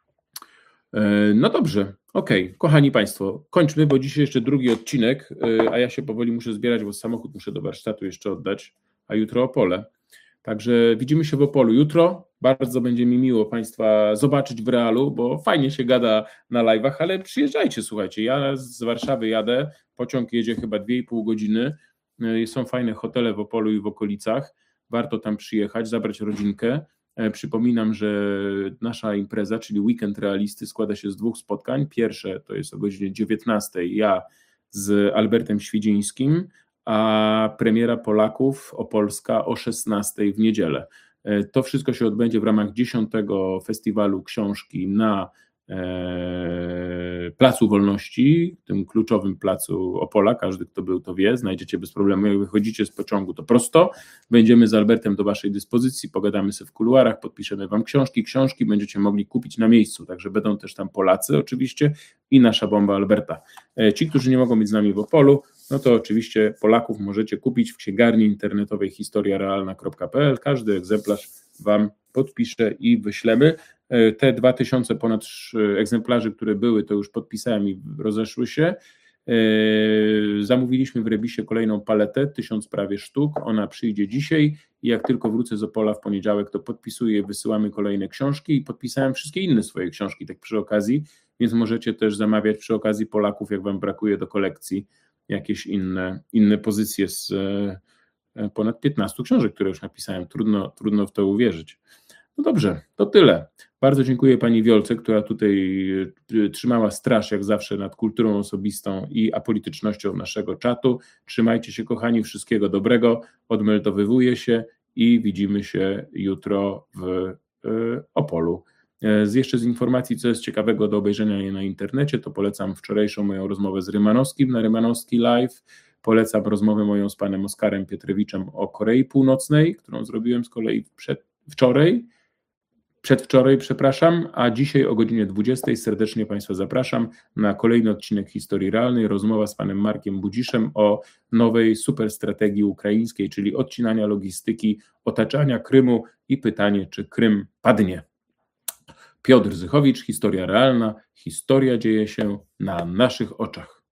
No dobrze, okej, okay. Kochani Państwo, kończmy, bo dzisiaj jeszcze drugi odcinek, a ja się powoli muszę zbierać, bo samochód muszę do warsztatu jeszcze oddać, a jutro Opole. Także widzimy się w Opolu jutro. Bardzo będzie mi miło Państwa zobaczyć w realu, bo fajnie się gada na live'ach, ale przyjeżdżajcie, słuchajcie, ja z Warszawy jadę, pociąg jedzie chyba dwie i pół godziny, są fajne hotele w Opolu i w okolicach, warto tam przyjechać, zabrać rodzinkę. Przypominam, że nasza impreza, czyli Weekend Realisty, składa się z dwóch spotkań. Pierwsze to jest o godzinie dziewiętnastej, ja z Albertem Świdzińskim, a premiera Polaków Opolska o szesnastej w niedzielę. To wszystko się odbędzie w ramach dziesiątego Festiwalu Książki na Placu Wolności, tym kluczowym placu Opola. Każdy, kto był, to wie, znajdziecie bez problemu. Jak wychodzicie z pociągu, to prosto. Będziemy z Albertem do Waszej dyspozycji, pogadamy sobie w kuluarach, podpiszemy Wam książki. Książki będziecie mogli kupić na miejscu, także będą też tam Polacy oczywiście i nasza bomba Alberta. Ci, którzy nie mogą być z nami w Opolu, no to oczywiście Polaków możecie kupić w księgarni internetowej historia realna kropka p l. Każdy egzemplarz Wam podpiszę i wyślemy. Te dwa tysiące ponad egzemplarzy, które były, to już podpisałem i rozeszły się. Zamówiliśmy w Rebisie kolejną paletę, tysiąc prawie sztuk, ona przyjdzie dzisiaj i jak tylko wrócę z Opola w poniedziałek, to podpisuję, wysyłamy kolejne książki i podpisałem wszystkie inne swoje książki, tak przy okazji, więc możecie też zamawiać przy okazji Polaków, jak wam brakuje do kolekcji, jakieś inne, inne pozycje z e, ponad piętnastu książek, które już napisałem. Trudno, trudno w to uwierzyć. No dobrze, to tyle. Bardzo dziękuję pani Wiolce, która tutaj e, trzymała straż jak zawsze nad kulturą osobistą i apolitycznością naszego czatu. Trzymajcie się, kochani, wszystkiego dobrego. Odmeldowywuję się i widzimy się jutro w e, Opolu. E, Z jeszcze z informacji, co jest ciekawego do obejrzenia je na internecie, to polecam wczorajszą moją rozmowę z Rymanowskim na Rymanowski Live. Polecam rozmowę moją z panem Oskarem Pietrzewiczem o Korei Północnej, którą zrobiłem z kolei przed, wczoraj, przedwczoraj, przepraszam, a dzisiaj o godzinie dwudziestej serdecznie Państwa zapraszam na kolejny odcinek Historii Realnej, rozmowa z panem Markiem Budziszem o nowej superstrategii ukraińskiej, czyli odcinania logistyki, otaczania Krymu i pytanie, czy Krym padnie. Piotr Zychowicz, Historia Realna, historia dzieje się na naszych oczach.